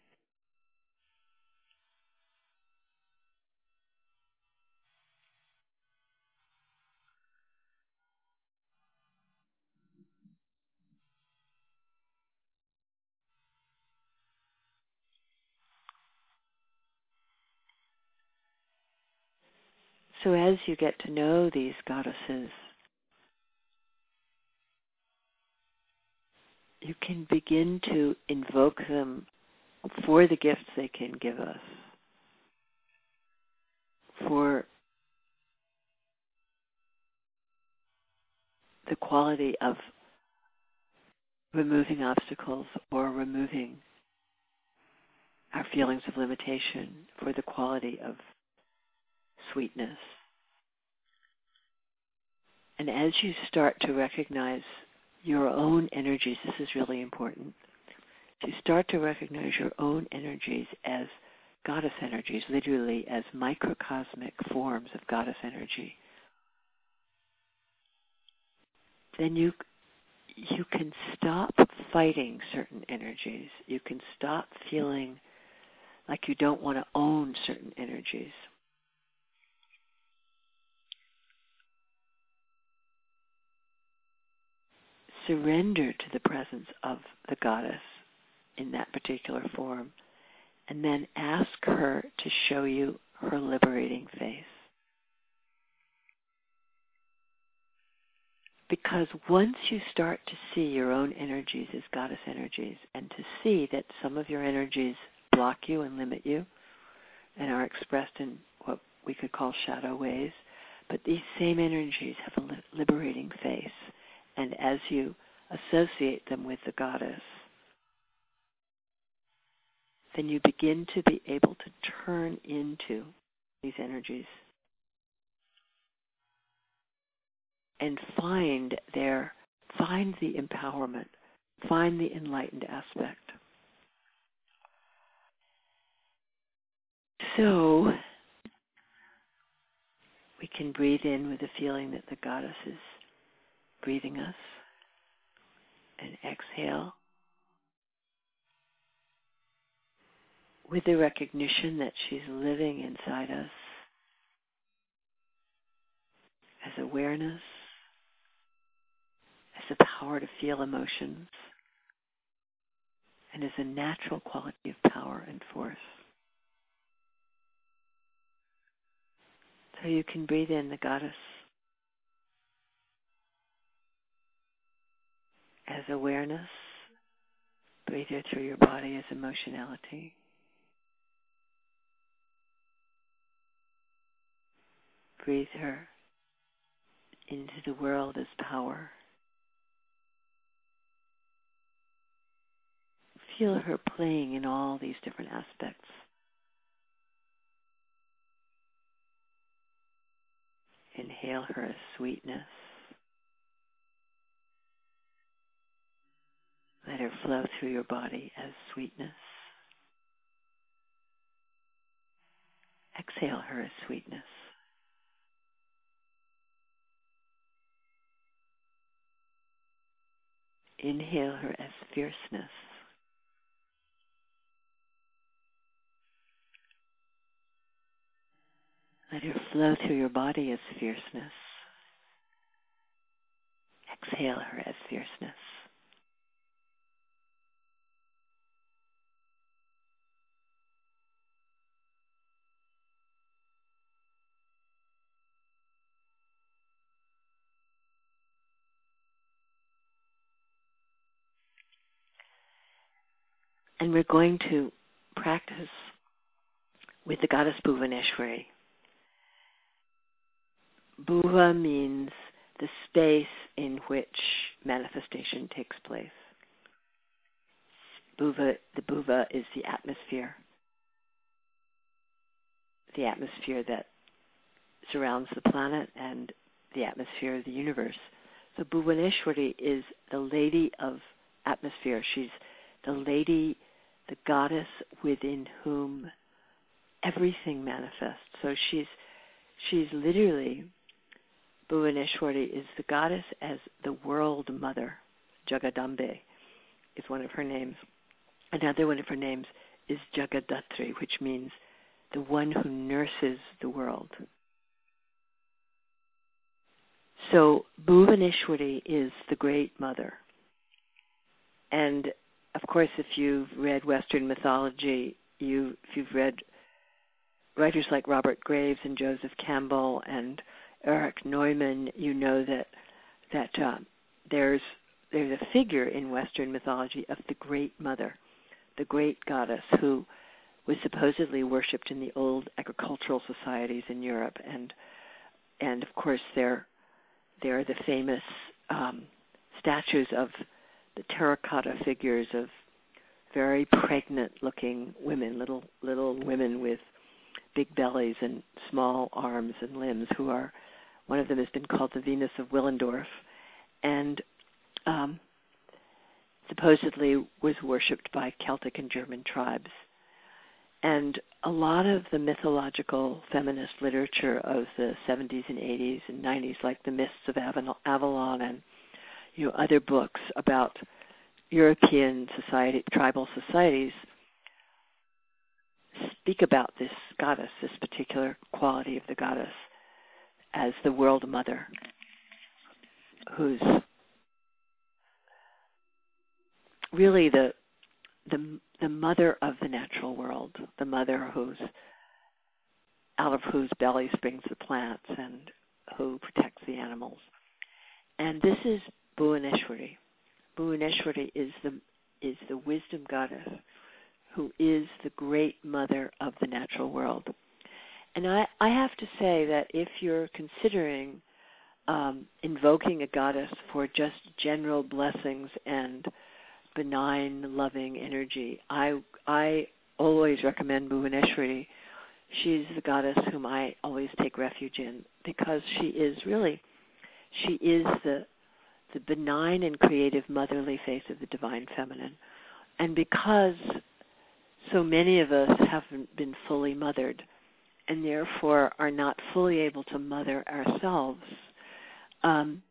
So as you get to know these goddesses, you can begin to invoke them for the gifts they can give us, for the quality of removing obstacles or removing our feelings of limitation, for the quality of sweetness. And as you start to recognize your own energies, this is really important, to start to recognize your own energies as goddess energies, literally as microcosmic forms of goddess energy, then you you can stop fighting certain energies. You can stop feeling like you don't want to own certain energies. Surrender to the presence of the goddess in that particular form, and then ask her to show you her liberating face. Because once you start to see your own energies as goddess energies, and to see that some of your energies block you and limit you, and are expressed in what we could call shadow ways, but these same energies have a li- liberating face, and as you associate them with the goddess, then you begin to be able to turn into these energies and find their, find the empowerment, find the enlightened aspect. So we can breathe in with the feeling that the goddess is breathing us, and exhale with the recognition that she's living inside us as awareness, as the power to feel emotions, and as a natural quality of power and force. So you can breathe in the goddess as awareness, breathe her through your body as emotionality. Breathe her into the world as power. Feel her playing in all these different aspects. Inhale her as sweetness. Let her flow through your body as sweetness. Exhale her as sweetness. Inhale her as fierceness. Let her flow through your body as fierceness. Exhale her as fierceness. And we're going to practice with the goddess Bhuvaneshwari. Bhuva means the space in which manifestation takes place. Bhuva, the Bhuva is the atmosphere, the atmosphere that surrounds the planet and the atmosphere of the universe. So Bhuvaneshwari is the lady of atmosphere. She's the lady, the goddess within whom everything manifests. So she's she's literally, Bhuvaneshwari is the goddess as the world mother. Jagadambe is one of her names. Another one of her names is Jagadatri, which means the one who nurses the world. So Bhuvaneshwari is the great mother. And of course, if you've read Western mythology, you if you've read writers like Robert Graves and Joseph Campbell and Erich Neumann, you know that that uh, there's there's a figure in Western mythology of the Great Mother, the great goddess who was supposedly worshipped in the old agricultural societies in Europe, and and of course there there are the famous um, statues of the terracotta figures of very pregnant-looking women, little little women with big bellies and small arms and limbs, who are, one of them has been called the Venus of Willendorf, and um, supposedly was worshipped by Celtic and German tribes. And a lot of the mythological feminist literature of the seventies and eighties and nineties, like The Mists of Avalon and you know other books about European society, tribal societies, speak about this goddess, this particular quality of the goddess, as the world mother, who's really the the the mother of the natural world, the mother who's out of whose belly springs the plants and who protects the animals. And this is Bhuvaneshwari. Bhuvaneshwari is the is the wisdom goddess who is the great mother of the natural world. And I, I have to say that if you're considering um, invoking a goddess for just general blessings and benign, loving energy, I I always recommend Bhuvaneshwari. She's the goddess whom I always take refuge in, because she is really, she is the the benign and creative motherly face of the divine feminine. And because so many of us haven't been fully mothered and therefore are not fully able to mother ourselves, um,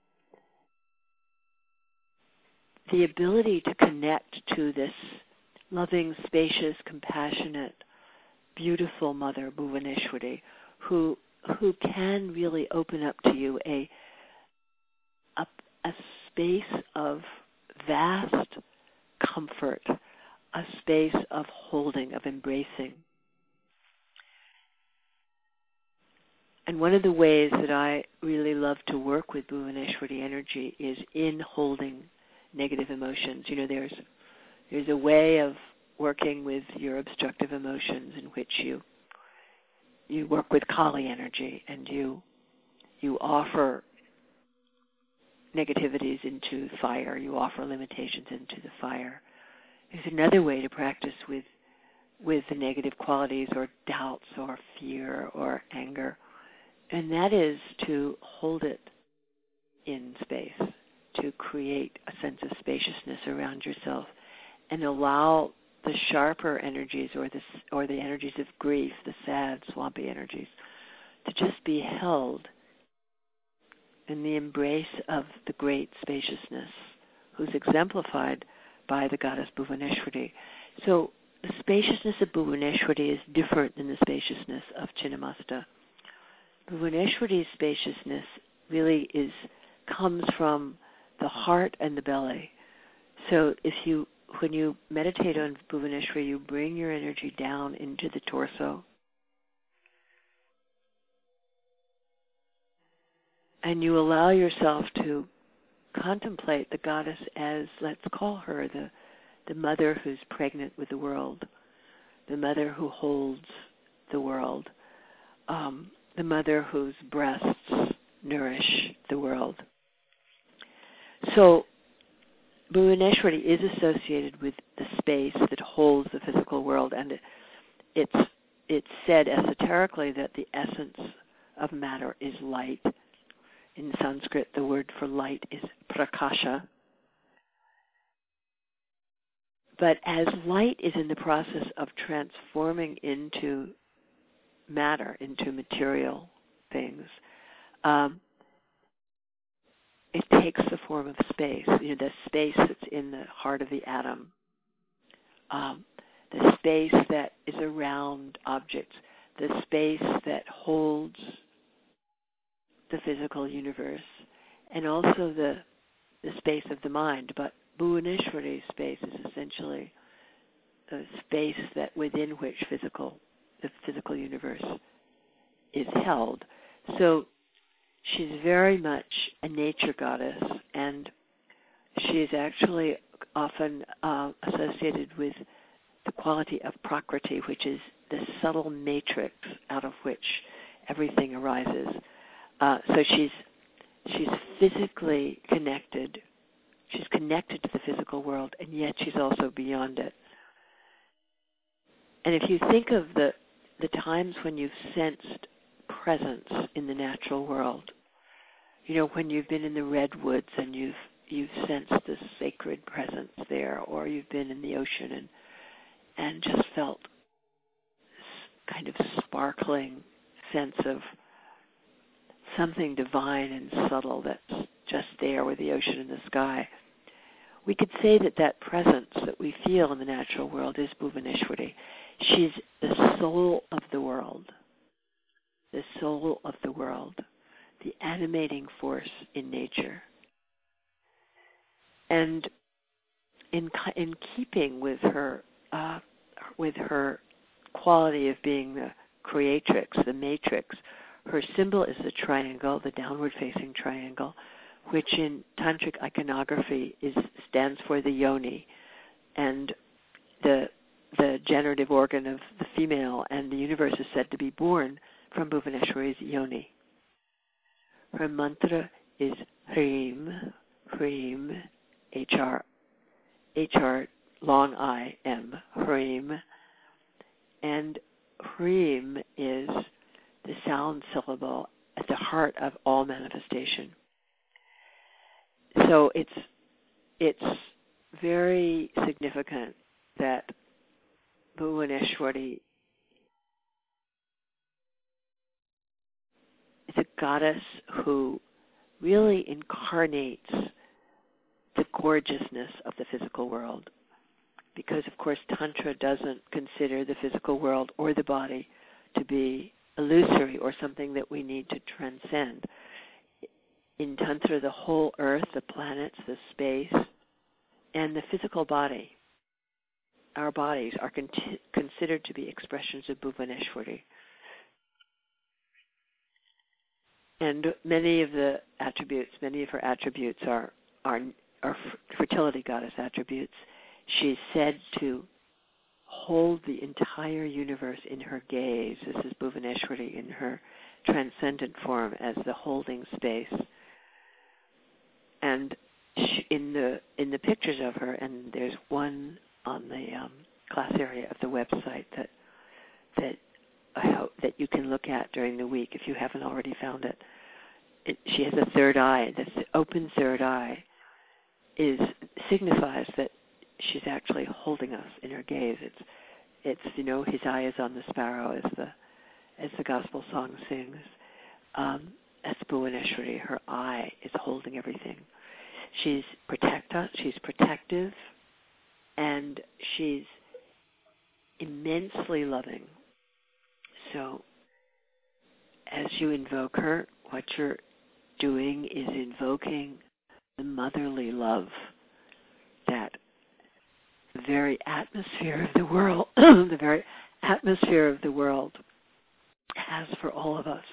the ability to connect to this loving, spacious, compassionate, beautiful mother, Bhuvaneshwari, who who can really open up to you a a, a space of vast comfort, a space of holding, of embracing. And one of the ways that I really love to work with Bhuvaneshwari energy is in holding negative emotions. You know, there's there's a way of working with your obstructive emotions in which you you work with Kali energy and you you offer negativities into fire, you offer limitations into the fire. There's another way to practice with with the negative qualities or doubts or fear or anger, and that is to hold it in space, to create a sense of spaciousness around yourself and allow the sharper energies or the, or the energies of grief, the sad, swampy energies, to just be held in the embrace of the great spaciousness, who's exemplified by the goddess Bhuvaneshwari. So the spaciousness of Bhuvaneshwari is different than the spaciousness of Chinnamasta. Bhuvaneshwari's spaciousness really is comes from the heart and the belly. So if you, when you meditate on Bhuvaneshwari, you bring your energy down into the torso. And you allow yourself to contemplate the goddess as, let's call her, the, the mother who's pregnant with the world, the mother who holds the world, um, the mother whose breasts nourish the world. So Bhuvaneshwari is associated with the space that holds the physical world, and it, it's it's said esoterically that the essence of matter is light. In Sanskrit, the word for light is prakasha. But as light is in the process of transforming into matter, into material things, um, it takes the form of space. You know, the space that's in the heart of the atom, um, the space that is around objects, the space that holds the physical universe, and also the the space of the mind. But Bhuvaneshwari's space is essentially a space that within which physical the physical universe is held. So she's very much a nature goddess, and she is actually often uh, associated with the quality of Prakriti, which is the subtle matrix out of which everything arises. Uh, so she's she's physically connected. She's connected to the physical world, and yet she's also beyond it. And if you think of the the times when you've sensed presence in the natural world, you know, when you've been in the redwoods and you've you've sensed this sacred presence there, or you've been in the ocean and and just felt this kind of sparkling sense of something divine and subtle that's just there with the ocean and the sky. we could say that that presence that we feel in the natural world is Bhuvaneshwari. She's the soul of the world, the soul of the world, the animating force in nature. And in in keeping with her uh, with her quality of being the creatrix, the matrix, her symbol is the triangle, the downward-facing triangle, which in tantric iconography is stands for the yoni, and the the generative organ of the female, and the universe is said to be born from Bhuvaneshwari's yoni. Her mantra is Hrim, Hrim, H R, H R, long I, M, Hrim, and Hrim is the sound syllable at the heart of all manifestation. So it's it's very significant that Bhuvaneshwari is a goddess who really incarnates the gorgeousness of the physical world. Because, of course, Tantra doesn't consider the physical world or the body to be illusory or something that we need to transcend. In Tantra, the whole earth, the planets, the space, and the physical body, our bodies, are con- considered to be expressions of Bhuvaneshwari. And many of the attributes, many of her attributes are, are, are fertility goddess attributes. She's said to hold the entire universe in her gaze. This is Bhuvaneshwari in her transcendent form as the holding space. And she, in the in the pictures of her, and there's one on the um, class area of the website that that I hope that you can look at during the week if you haven't already found it. it she has a third eye. This open third eye is signifies that she's actually holding us in her gaze. It's, it's you know, his eye is on the sparrow, as the as the gospel song sings. Um, that's Bhuvaneshwari. Her eye is holding everything. She's protect us. She's protective, and she's immensely loving. So, as you invoke her, what you're doing is invoking the motherly love that the very atmosphere of the world, the very atmosphere of the world has for all of us.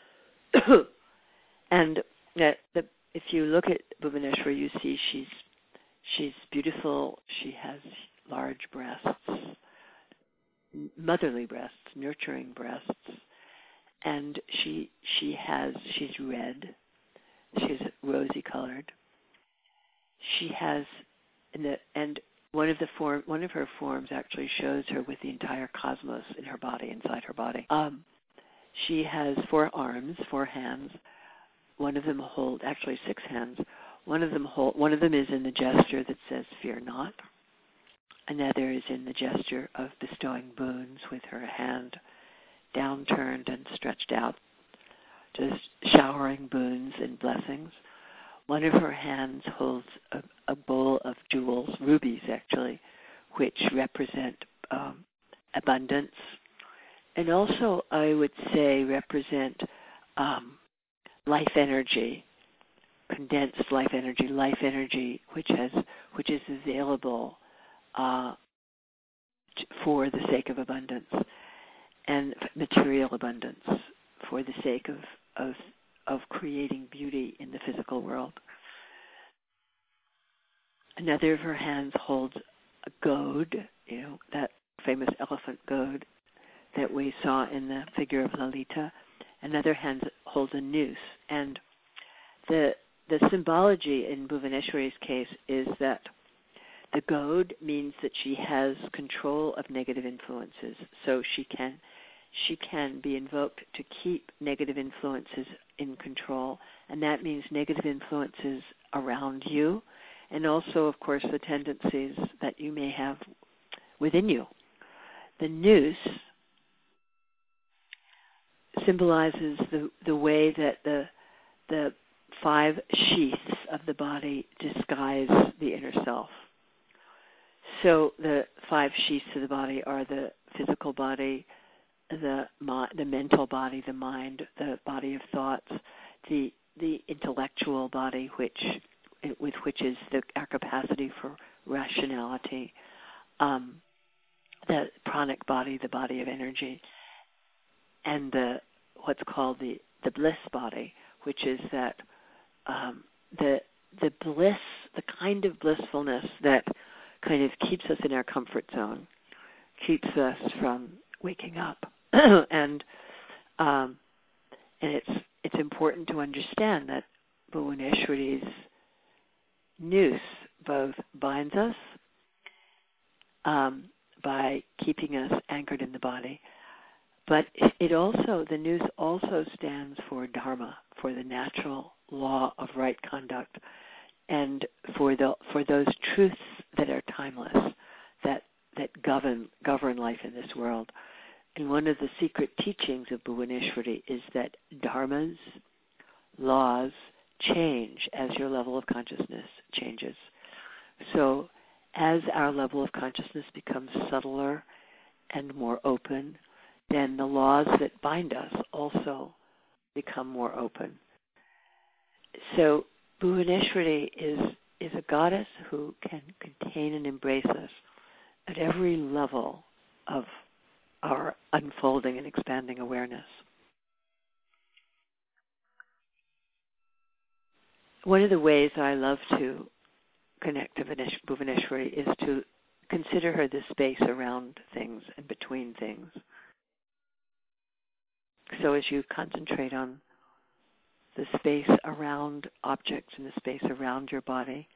And that the, if you look at Bhuvaneshwari, you see she's she's beautiful. She has large breasts, motherly breasts, nurturing breasts, and she she has she's red. She's rosy colored. She has, and the and one of the form one of her forms actually shows her with the entire cosmos in her body, inside her body. Um, she has four arms, four hands. One of them hold, actually six hands. One of them hold, one of them is in the gesture that says "Fear not." Another is in the gesture of bestowing boons, with her hand downturned and stretched out, just showering boons and blessings. One of her hands holds a, a bowl of jewels, rubies actually, which represent um, abundance, and also I would say represent um, life energy, condensed life energy, life energy which has which is available uh, for the sake of abundance, and material abundance for the sake of of of creating beauty in the physical world. Another of her hands holds a goad, you know, that famous elephant goad that we saw in the figure of Lalita. Another hand holds a noose. And the the symbology in Bhuvaneshwari's case is that the goad means that she has control of negative influences, so she can she can be invoked to keep negative influences in control, and that means negative influences around you, and also, of course, the tendencies that you may have within you. The noose symbolizes the the way that the the five sheaths of the body disguise the inner self. So the five sheaths of the body are the physical body, the the mental body, the mind, the body of thoughts, the the intellectual body, which with which is the our capacity for rationality, um, the pranic body, the body of energy, and the what's called the, the bliss body, which is that um, the the bliss, the kind of blissfulness that kind of keeps us in our comfort zone, keeps us from waking up, and um, and it's it's important to understand that Bhuvaneshwari's noose both binds us um, by keeping us anchored in the body, but it also, the noose also stands for dharma, for the natural law of right conduct, and for the for those truths that are timeless, that that govern govern life in this world. And one of the secret teachings of Bhuvaneshwari is that dharmas, laws, change as your level of consciousness changes. So as our level of consciousness becomes subtler and more open, then the laws that bind us also become more open. So Bhuvaneshwari is is a goddess who can contain and embrace us at every level of our unfolding and expanding awareness. One of the ways I love to connect to Bhuvaneshwari is to consider her the space around things and between things. So as you concentrate on the space around objects and the space around your body,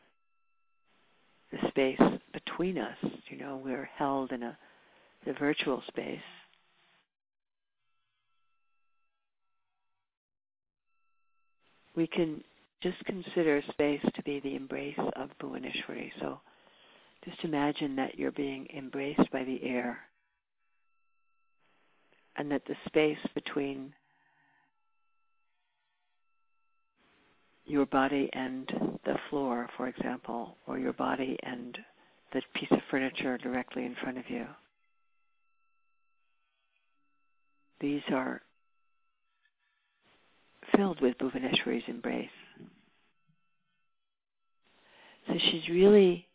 the space between us, you know, we're held in a the virtual space. We can just consider space to be the embrace of Bhuvaneshwari. So just imagine that you're being embraced by the air, and that the space between your body and the floor, for example, or your body and the piece of furniture directly in front of you, these are filled with Bhuvaneshwari's embrace. So she's really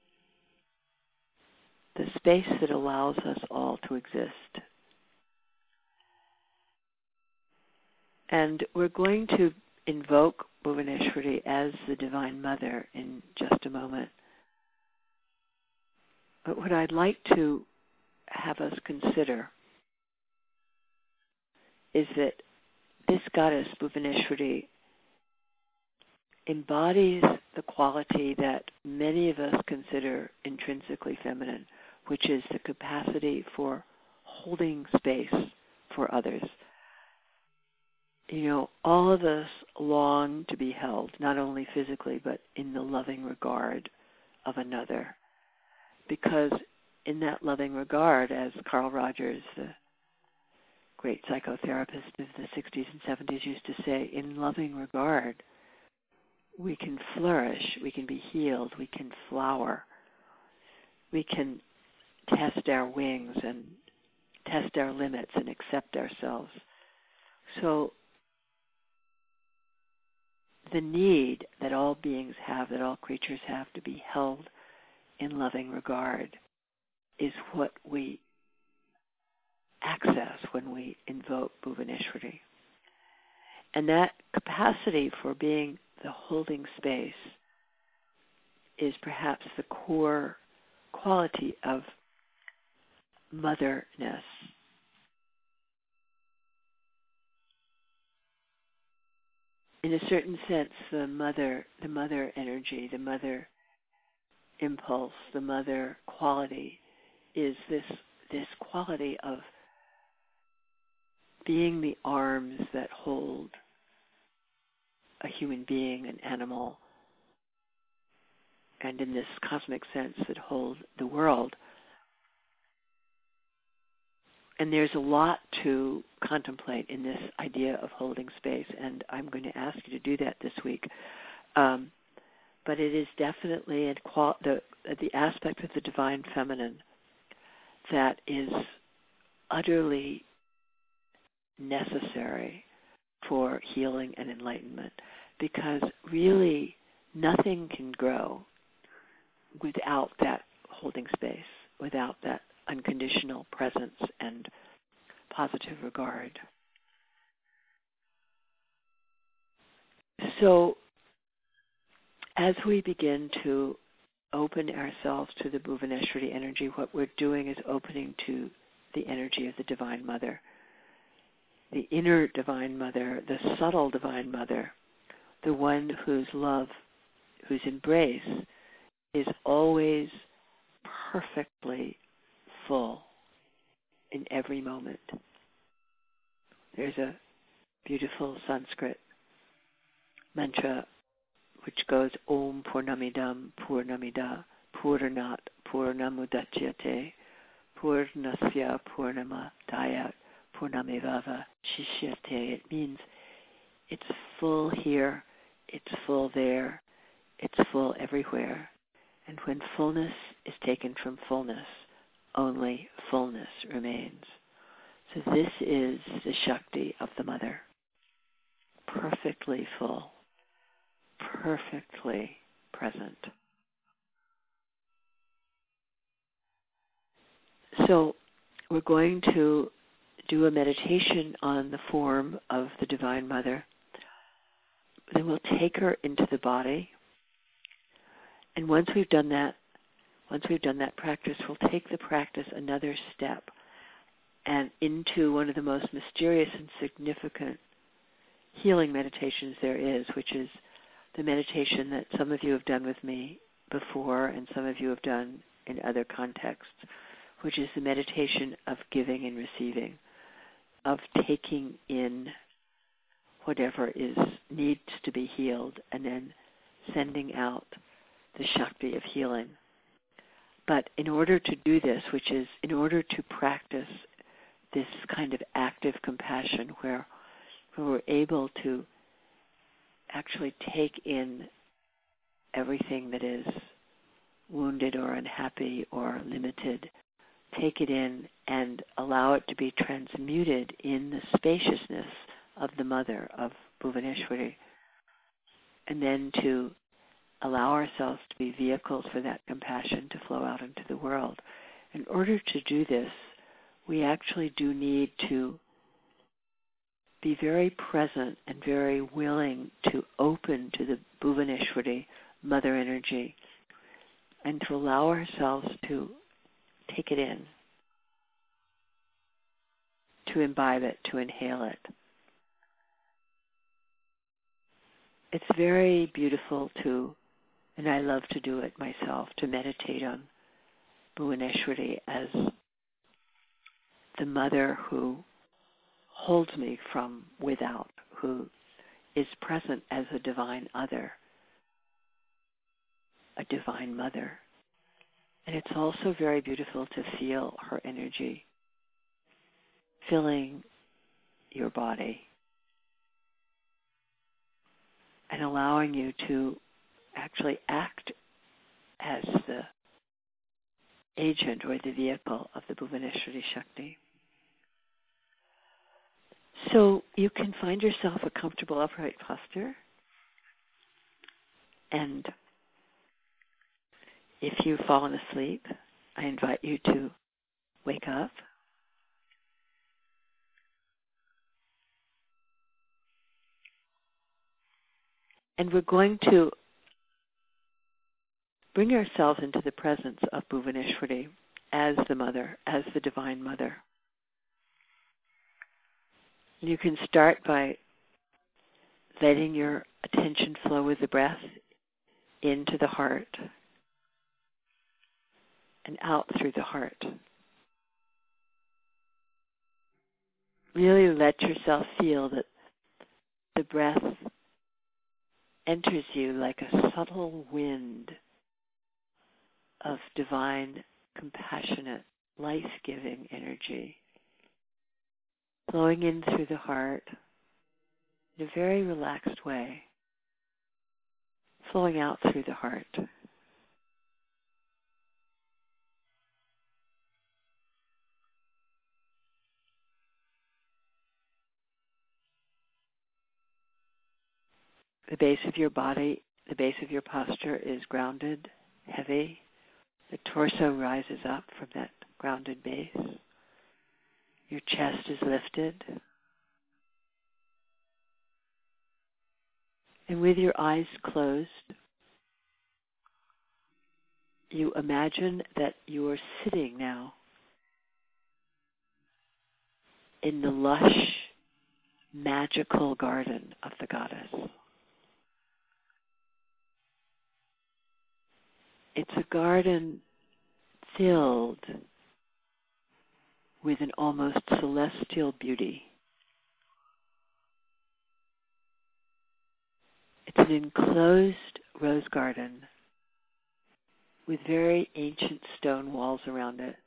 the space that allows us all to exist. And we're going to invoke Bhuvaneshwari as the Divine Mother in just a moment. But what I'd like to have us consider is that this goddess, Bhuvaneshwari, embodies the quality that many of us consider intrinsically feminine, which is the capacity for holding space for others. You know, all of us long to be held, not only physically, but in the loving regard of another. Because in that loving regard, as Carl Rogers, the great psychotherapist of the sixties and seventies, used to say, in loving regard, we can flourish, we can be healed, we can flower, we can test our wings and test our limits and accept ourselves. So the need that all beings have, that all creatures have to be held in loving regard is what we access when we invoke Bhuvaneshwari. And that capacity for being the holding space is perhaps the core quality of motherness. In a certain sense, the mother, the mother energy, the mother impulse, the mother quality is this this quality of being the arms that hold a human being, an animal, and in this cosmic sense that hold the world. and there's a lot to contemplate in this idea of holding space, and I'm going to ask you to do that this week. Um, but it is definitely a qual- the, the aspect of the divine feminine that is utterly necessary for healing and enlightenment, because really nothing can grow without that holding space, without that unconditional presence and positive regard. So as we begin to open ourselves to the Bhuvaneshwari energy, what we're doing is opening to the energy of the Divine Mother, the inner Divine Mother, the subtle Divine Mother, the one whose love, whose embrace is always perfectly full in every moment. There's a beautiful Sanskrit mantra which goes Om Purnamidam Purnamida Purnat Purnamudachyate Purnasya Purnamadaya Purnamevava Shishyate. It means it's full here, it's full there, it's full everywhere. And when fullness is taken from fullness, only fullness remains. So this is the Shakti of the Mother, perfectly full, perfectly present. So we're going to do a meditation on the form of the Divine Mother. Then we'll take her into the body. And once we've done that, once we've done that practice, we'll take the practice another step and into one of the most mysterious and significant healing meditations there is, which is the meditation that some of you have done with me before and some of you have done in other contexts, which is the meditation of giving and receiving, of taking in whatever is needs to be healed and then sending out the Shakti of healing. But in order to do this, which is in order to practice this kind of active compassion where, where we're able to actually take in everything that is wounded or unhappy or limited, take it in and allow it to be transmuted in the spaciousness of the Mother, of Bhuvaneshwari, and then to allow ourselves to be vehicles for that compassion to flow out into the world. In order to do this, we actually do need to be very present and very willing to open to the Bhuvaneshwari Mother energy and to allow ourselves to take it in, to imbibe it, to inhale it. It's very beautiful to, and I love to do it myself, to meditate on Bhuvaneshwari as the Mother who holds me from without, who is present as a divine other, a divine Mother. And it's also very beautiful to feel her energy filling your body and allowing you to actually act as the agent or the vehicle of the Bhuvaneshwari Shakti. So you can find yourself a comfortable upright posture, and if you've fallen asleep, I invite you to wake up. And we're going to bring ourselves into the presence of Bhuvaneshwari as the Mother, as the Divine Mother. You can start by letting your attention flow with the breath into the heart and out through the heart. Really let yourself feel that the breath enters you like a subtle wind of divine, compassionate, life-giving energy. flowing in through the heart in a very relaxed way, flowing out through the heart. The base of your body, the base of your posture is grounded, heavy. The torso rises up from that grounded base. Your chest is lifted. And with your eyes closed, you imagine that you are sitting now in the lush, magical garden of the goddess. It's a garden filled with an almost celestial beauty. It's an enclosed rose garden with very ancient stone walls around it.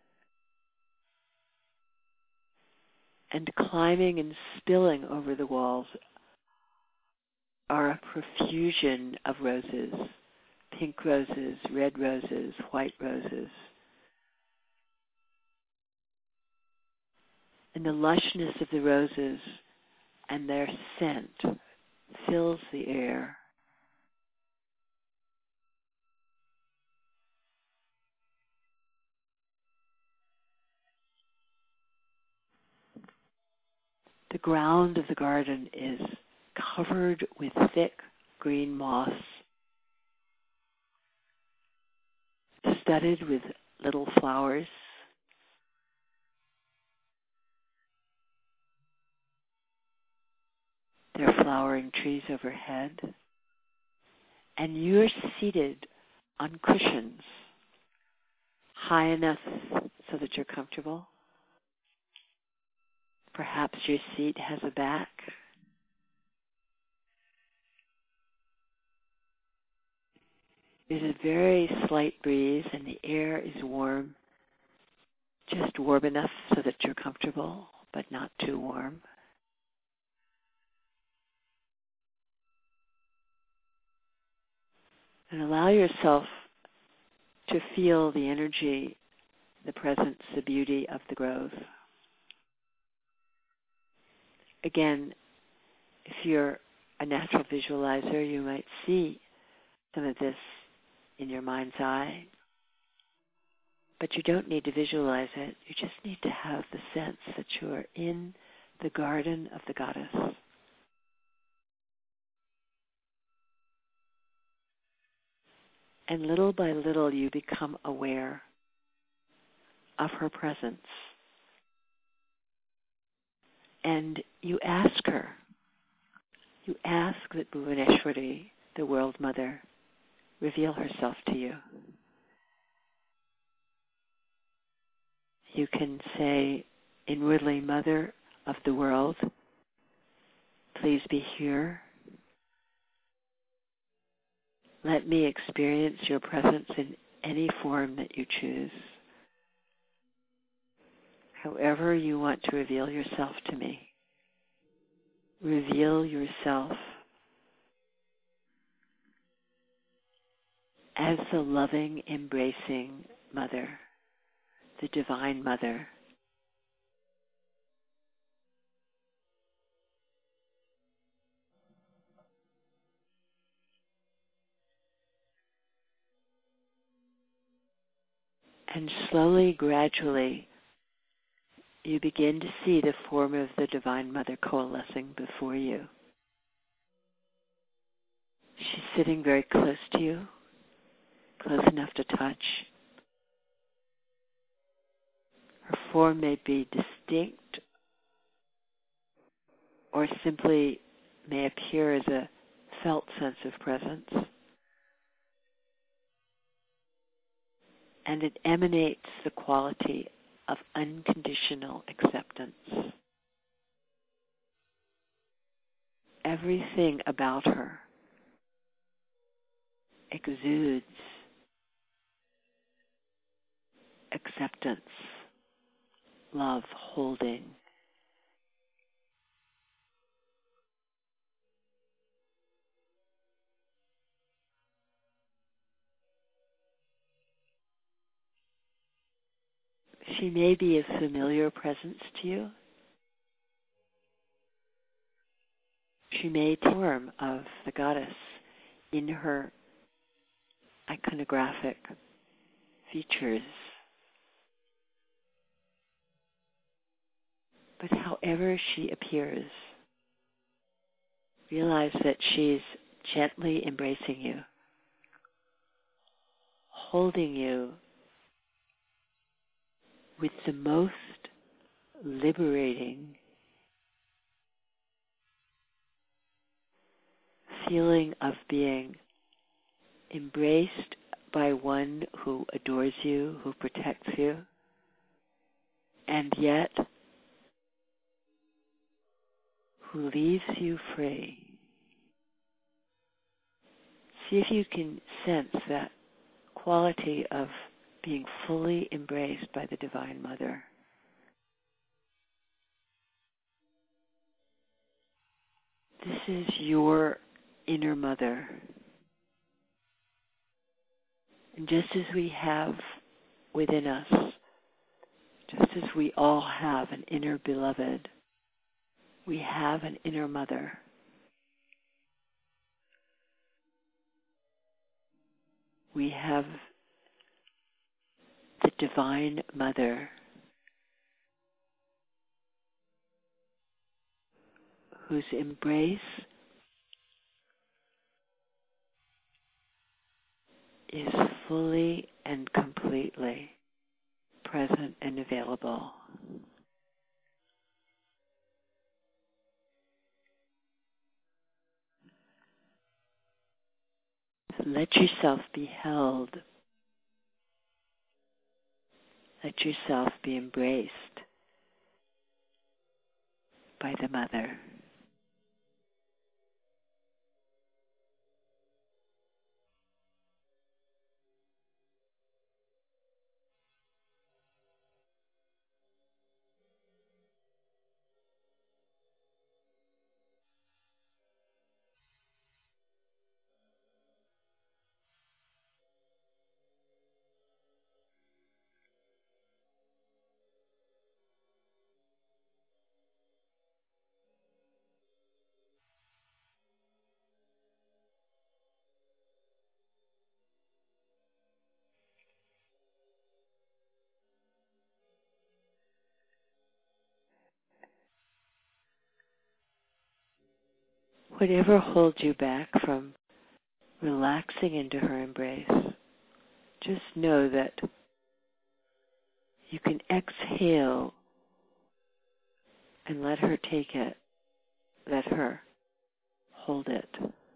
And climbing and spilling over the walls are a profusion of roses, pink roses, red roses, white roses. And the lushness of the roses and their scent fills the air. The ground of the garden is covered with thick green moss, studded with little flowers. There are flowering trees overhead. And you're seated on cushions, high enough so that you're comfortable. Perhaps your seat has a back. There's a very slight breeze and the air is warm, just warm enough so that you're comfortable, but not too warm. And allow yourself to feel the energy, the presence, the beauty of the grove. Again, if you're a natural visualizer, you might see some of this in your mind's eye. But you don't need to visualize it. You just need to have the sense that you are in the garden of the goddess. And little by little you become aware of her presence. And you ask her, you ask that Bhuvaneshwari, the World Mother, reveal herself to you. You can say inwardly, Mother of the world, please be here. Let me experience your presence in any form that you choose. However you want to reveal yourself to me, reveal yourself as the loving, embracing Mother, the Divine Mother. And slowly, gradually, you begin to see the form of the Divine Mother coalescing before you. She's sitting very close to you, close enough to touch. Her form may be distinct or simply may appear as a felt sense of presence. And it emanates the quality of unconditional acceptance. Everything about her exudes acceptance, love, holding, She may be a familiar presence to you. She may take the form of the goddess in her iconographic features. But however she appears, realize that she's gently embracing you, holding you with the most liberating feeling of being embraced by one who adores you, who protects you, and yet who leaves you free. See if you can sense that quality of being fully embraced by the Divine Mother. This is your inner mother. And just as we have within us, just as we all have an inner beloved, we have an inner mother. We have the Divine Mother whose embrace is fully and completely present and available. Let yourself be held. Let yourself be embraced by the Mother. Whatever holds you back from relaxing into her embrace, just know that you can exhale and let her take it. Let her hold it.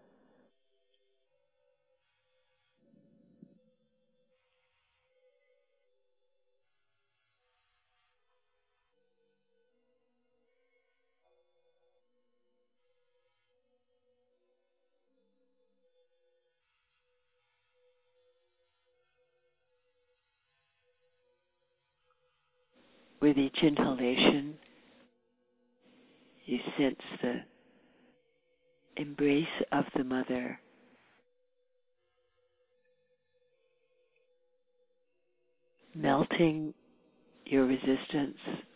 With each inhalation, you sense the embrace of the Mother melting your resistance,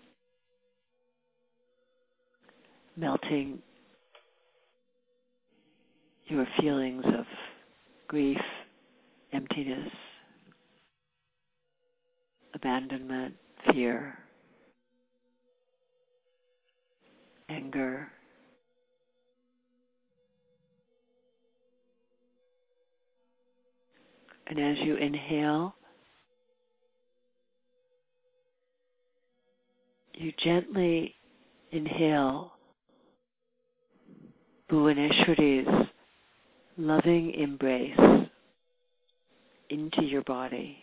melting your feelings of grief, emptiness, abandonment, fear, anger. And as you inhale, you gently inhale Bhuvaneshwari's loving embrace into your body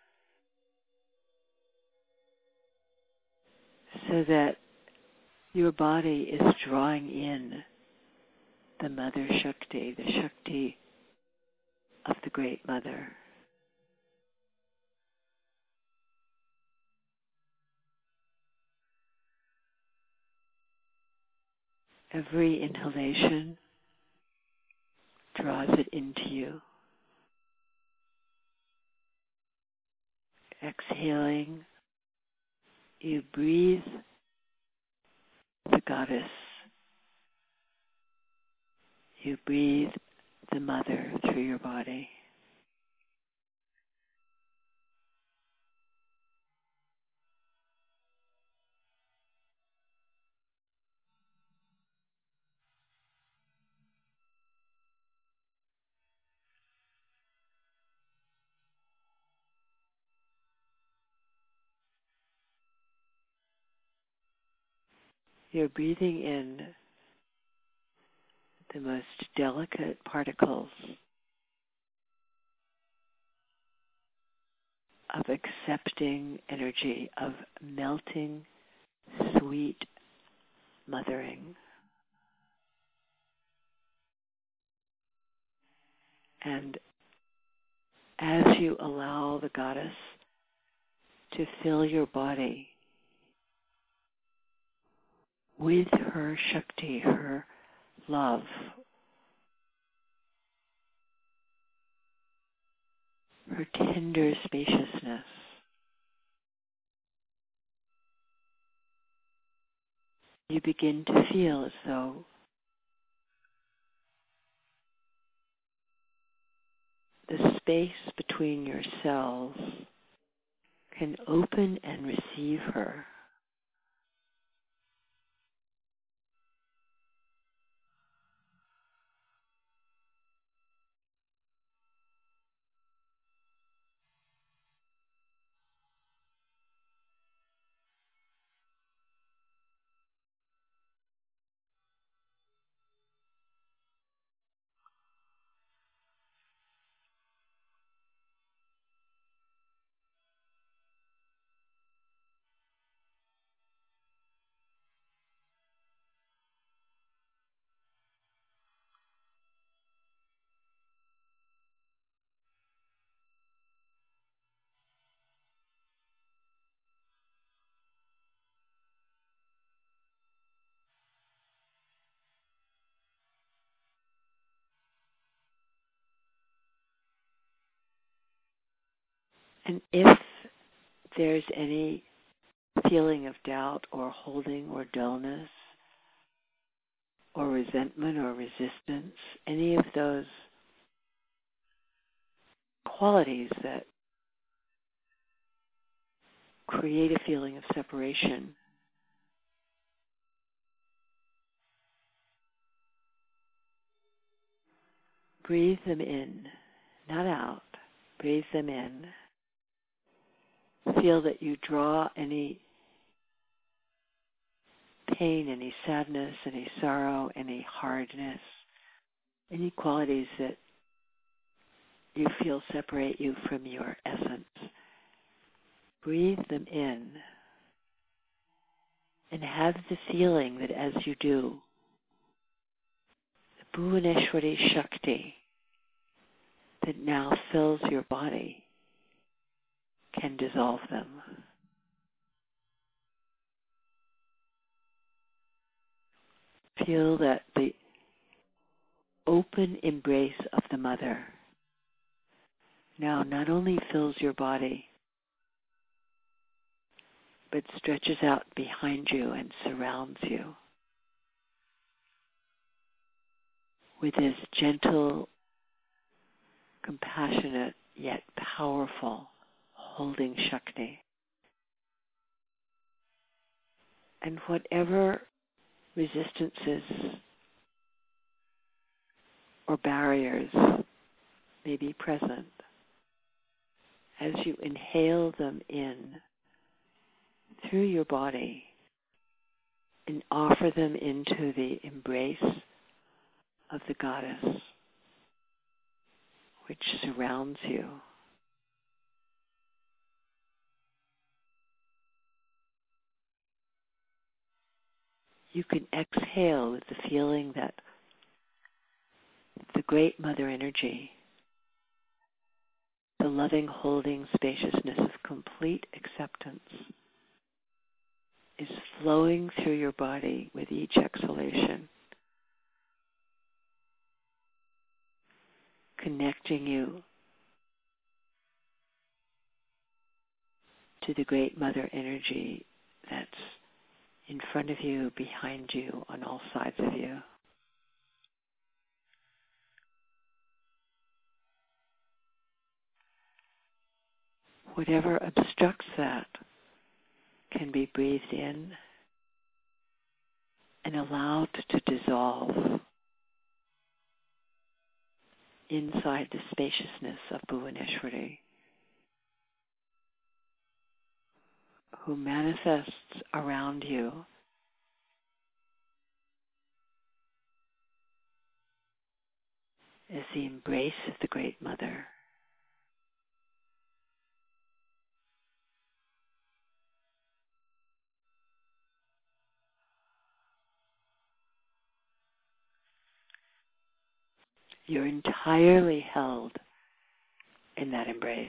so that your body is drawing in the Mother Shakti, the Shakti of the Great Mother. Every inhalation draws it into you. Exhaling, you breathe the goddess. You breathe the mother through your body. You're breathing in the most delicate particles of accepting energy, of melting, sweet mothering. And as you allow the goddess to fill your body with her Shakti, her love, her tender spaciousness, you begin to feel as though the space between your cells can open and receive her. And if there's any feeling of doubt or holding or dullness or resentment or resistance, any of those qualities that create a feeling of separation, breathe them in, not out. Breathe them in. Feel that you draw any pain, any sadness, any sorrow, any hardness, any qualities that you feel separate you from your essence. Breathe them in and have the feeling that as you do, the Bhuvaneshwari Shakti that now fills your body can dissolve them. Feel that the open embrace of the mother now not only fills your body, but stretches out behind you and surrounds you with this gentle, compassionate, yet powerful holding Shakti. And whatever resistances or barriers may be present, as you inhale them in through your body and offer them into the embrace of the goddess which surrounds you, you can exhale with the feeling that the great mother energy, the loving, holding spaciousness of complete acceptance is flowing through your body with each exhalation, connecting you to the great mother energy that's in front of you, behind you, on all sides of you. Whatever obstructs that can be breathed in and allowed to dissolve inside the spaciousness of Bhuvaneshwari, who manifests around you as the embrace of the Great Mother. You're entirely held in that embrace.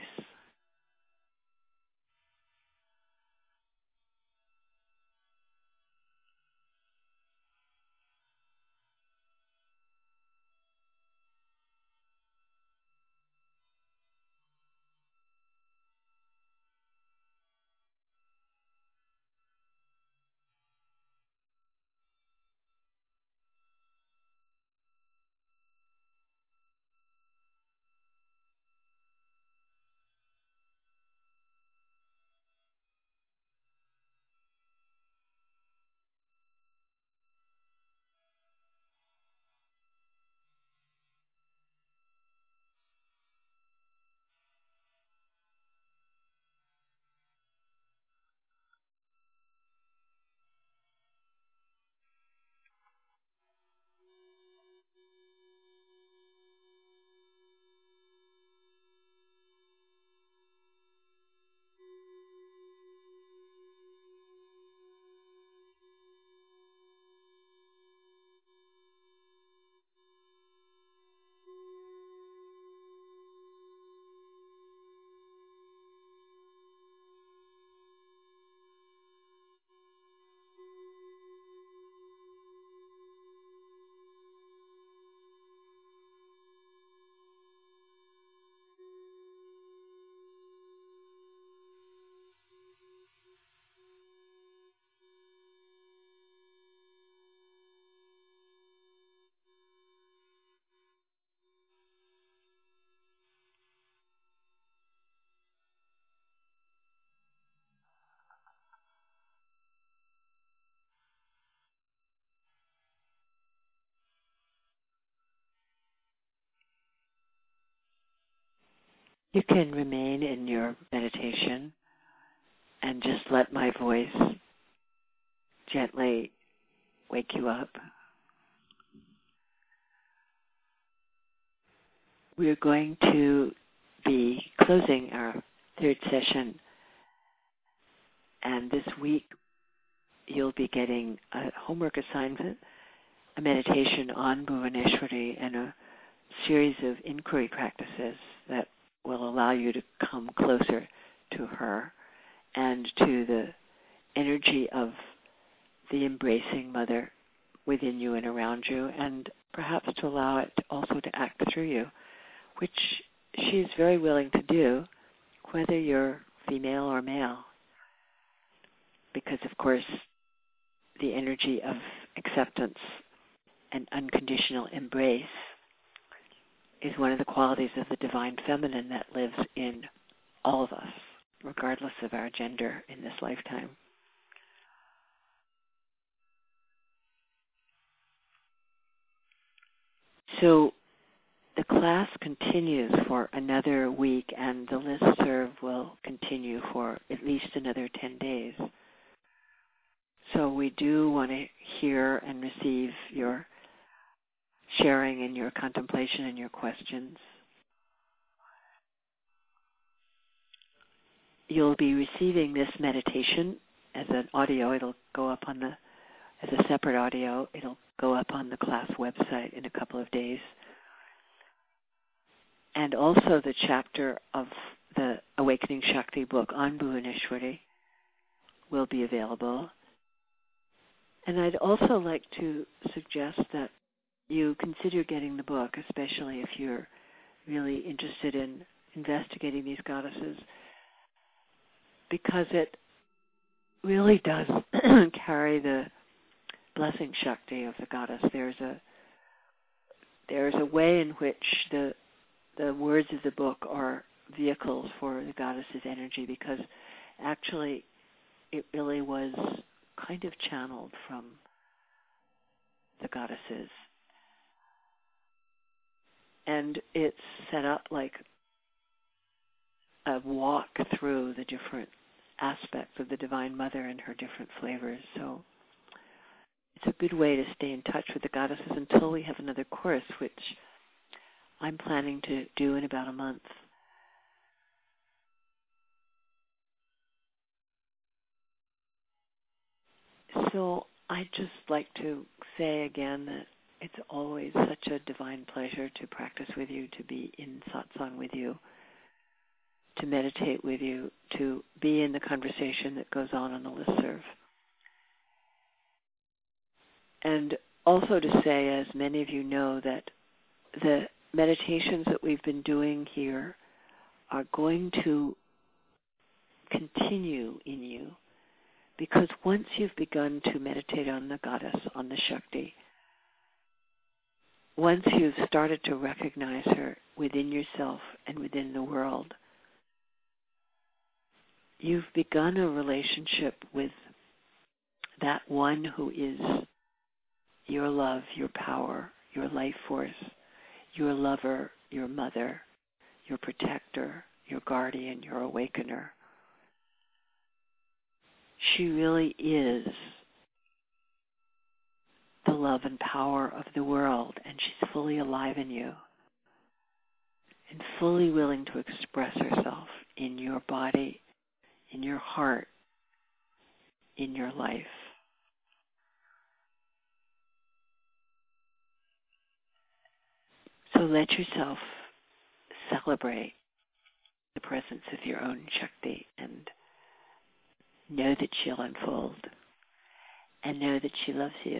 You can remain in your meditation and just let my voice gently wake you up. We're going to be closing our third session, and this week you'll be getting a homework assignment, a meditation on Bhuvaneshwari, and a series of inquiry practices that will allow you to come closer to her and to the energy of the embracing Mother within you and around you, and perhaps to allow it also to act through you, which she is very willing to do, whether you're female or male. Because, of course, the energy of acceptance and unconditional embrace is one of the qualities of the divine feminine that lives in all of us, regardless of our gender in this lifetime. So the class continues for another week, and the listserv will continue for at least another ten days. So we do want to hear and receive your sharing and your contemplation and your questions. You'll be receiving this meditation as an audio. It'll go up on the, as a separate audio. It'll go up on the class website in a couple of days. And also the chapter of the Awakening Shakti book on Bhuvaneshwari will be available. And I'd also like to suggest that you consider getting the book, especially if you're really interested in investigating these goddesses, because it really does carry the blessing Shakti of the goddess. There's a there's a way in which the the words of the book are vehicles for the goddess's energy, because actually it really was kind of channeled from the goddesses. And it's set up like a walk through the different aspects of the Divine Mother and her different flavors. So it's a good way to stay in touch with the goddesses until we have another course, which I'm planning to do in about a month. So I'd just like to say again that it's always such a divine pleasure to practice with you, to be in satsang with you, to meditate with you, to be in the conversation that goes on on the listserv. And also to say, as many of you know, that the meditations that we've been doing here are going to continue in you, because once you've begun to meditate on the goddess, on the Shakti, once you've started to recognize her within yourself and within the world, you've begun a relationship with that one who is your love, your power, your life force, your lover, your mother, your protector, your guardian, your awakener. She really is the love and power of the world, and she's fully alive in you and fully willing to express herself in your body, in your heart, in your life. So let yourself celebrate the presence of your own Shakti and know that she'll unfold, and know that she loves you.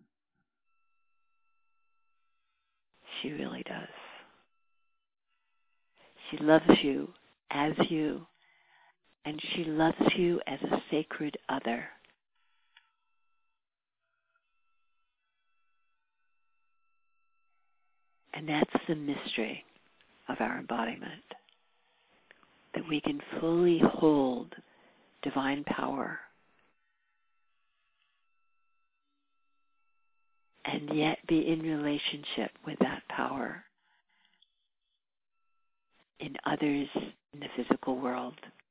She really does. She loves you as you, and she loves you as a sacred other. And that's the mystery of our embodiment, that we can fully hold divine power and yet be in relationship with that power in others in the physical world.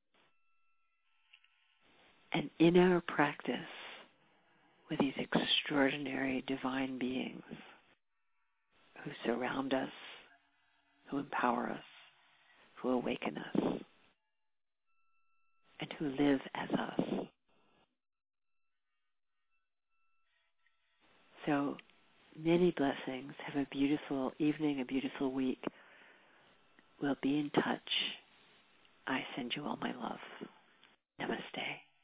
And in our practice with these extraordinary divine beings who surround us, who empower us, who awaken us, and who live as us. So many blessings. Have a beautiful evening, a beautiful week. We'll be in touch. I send you all my love. Namaste.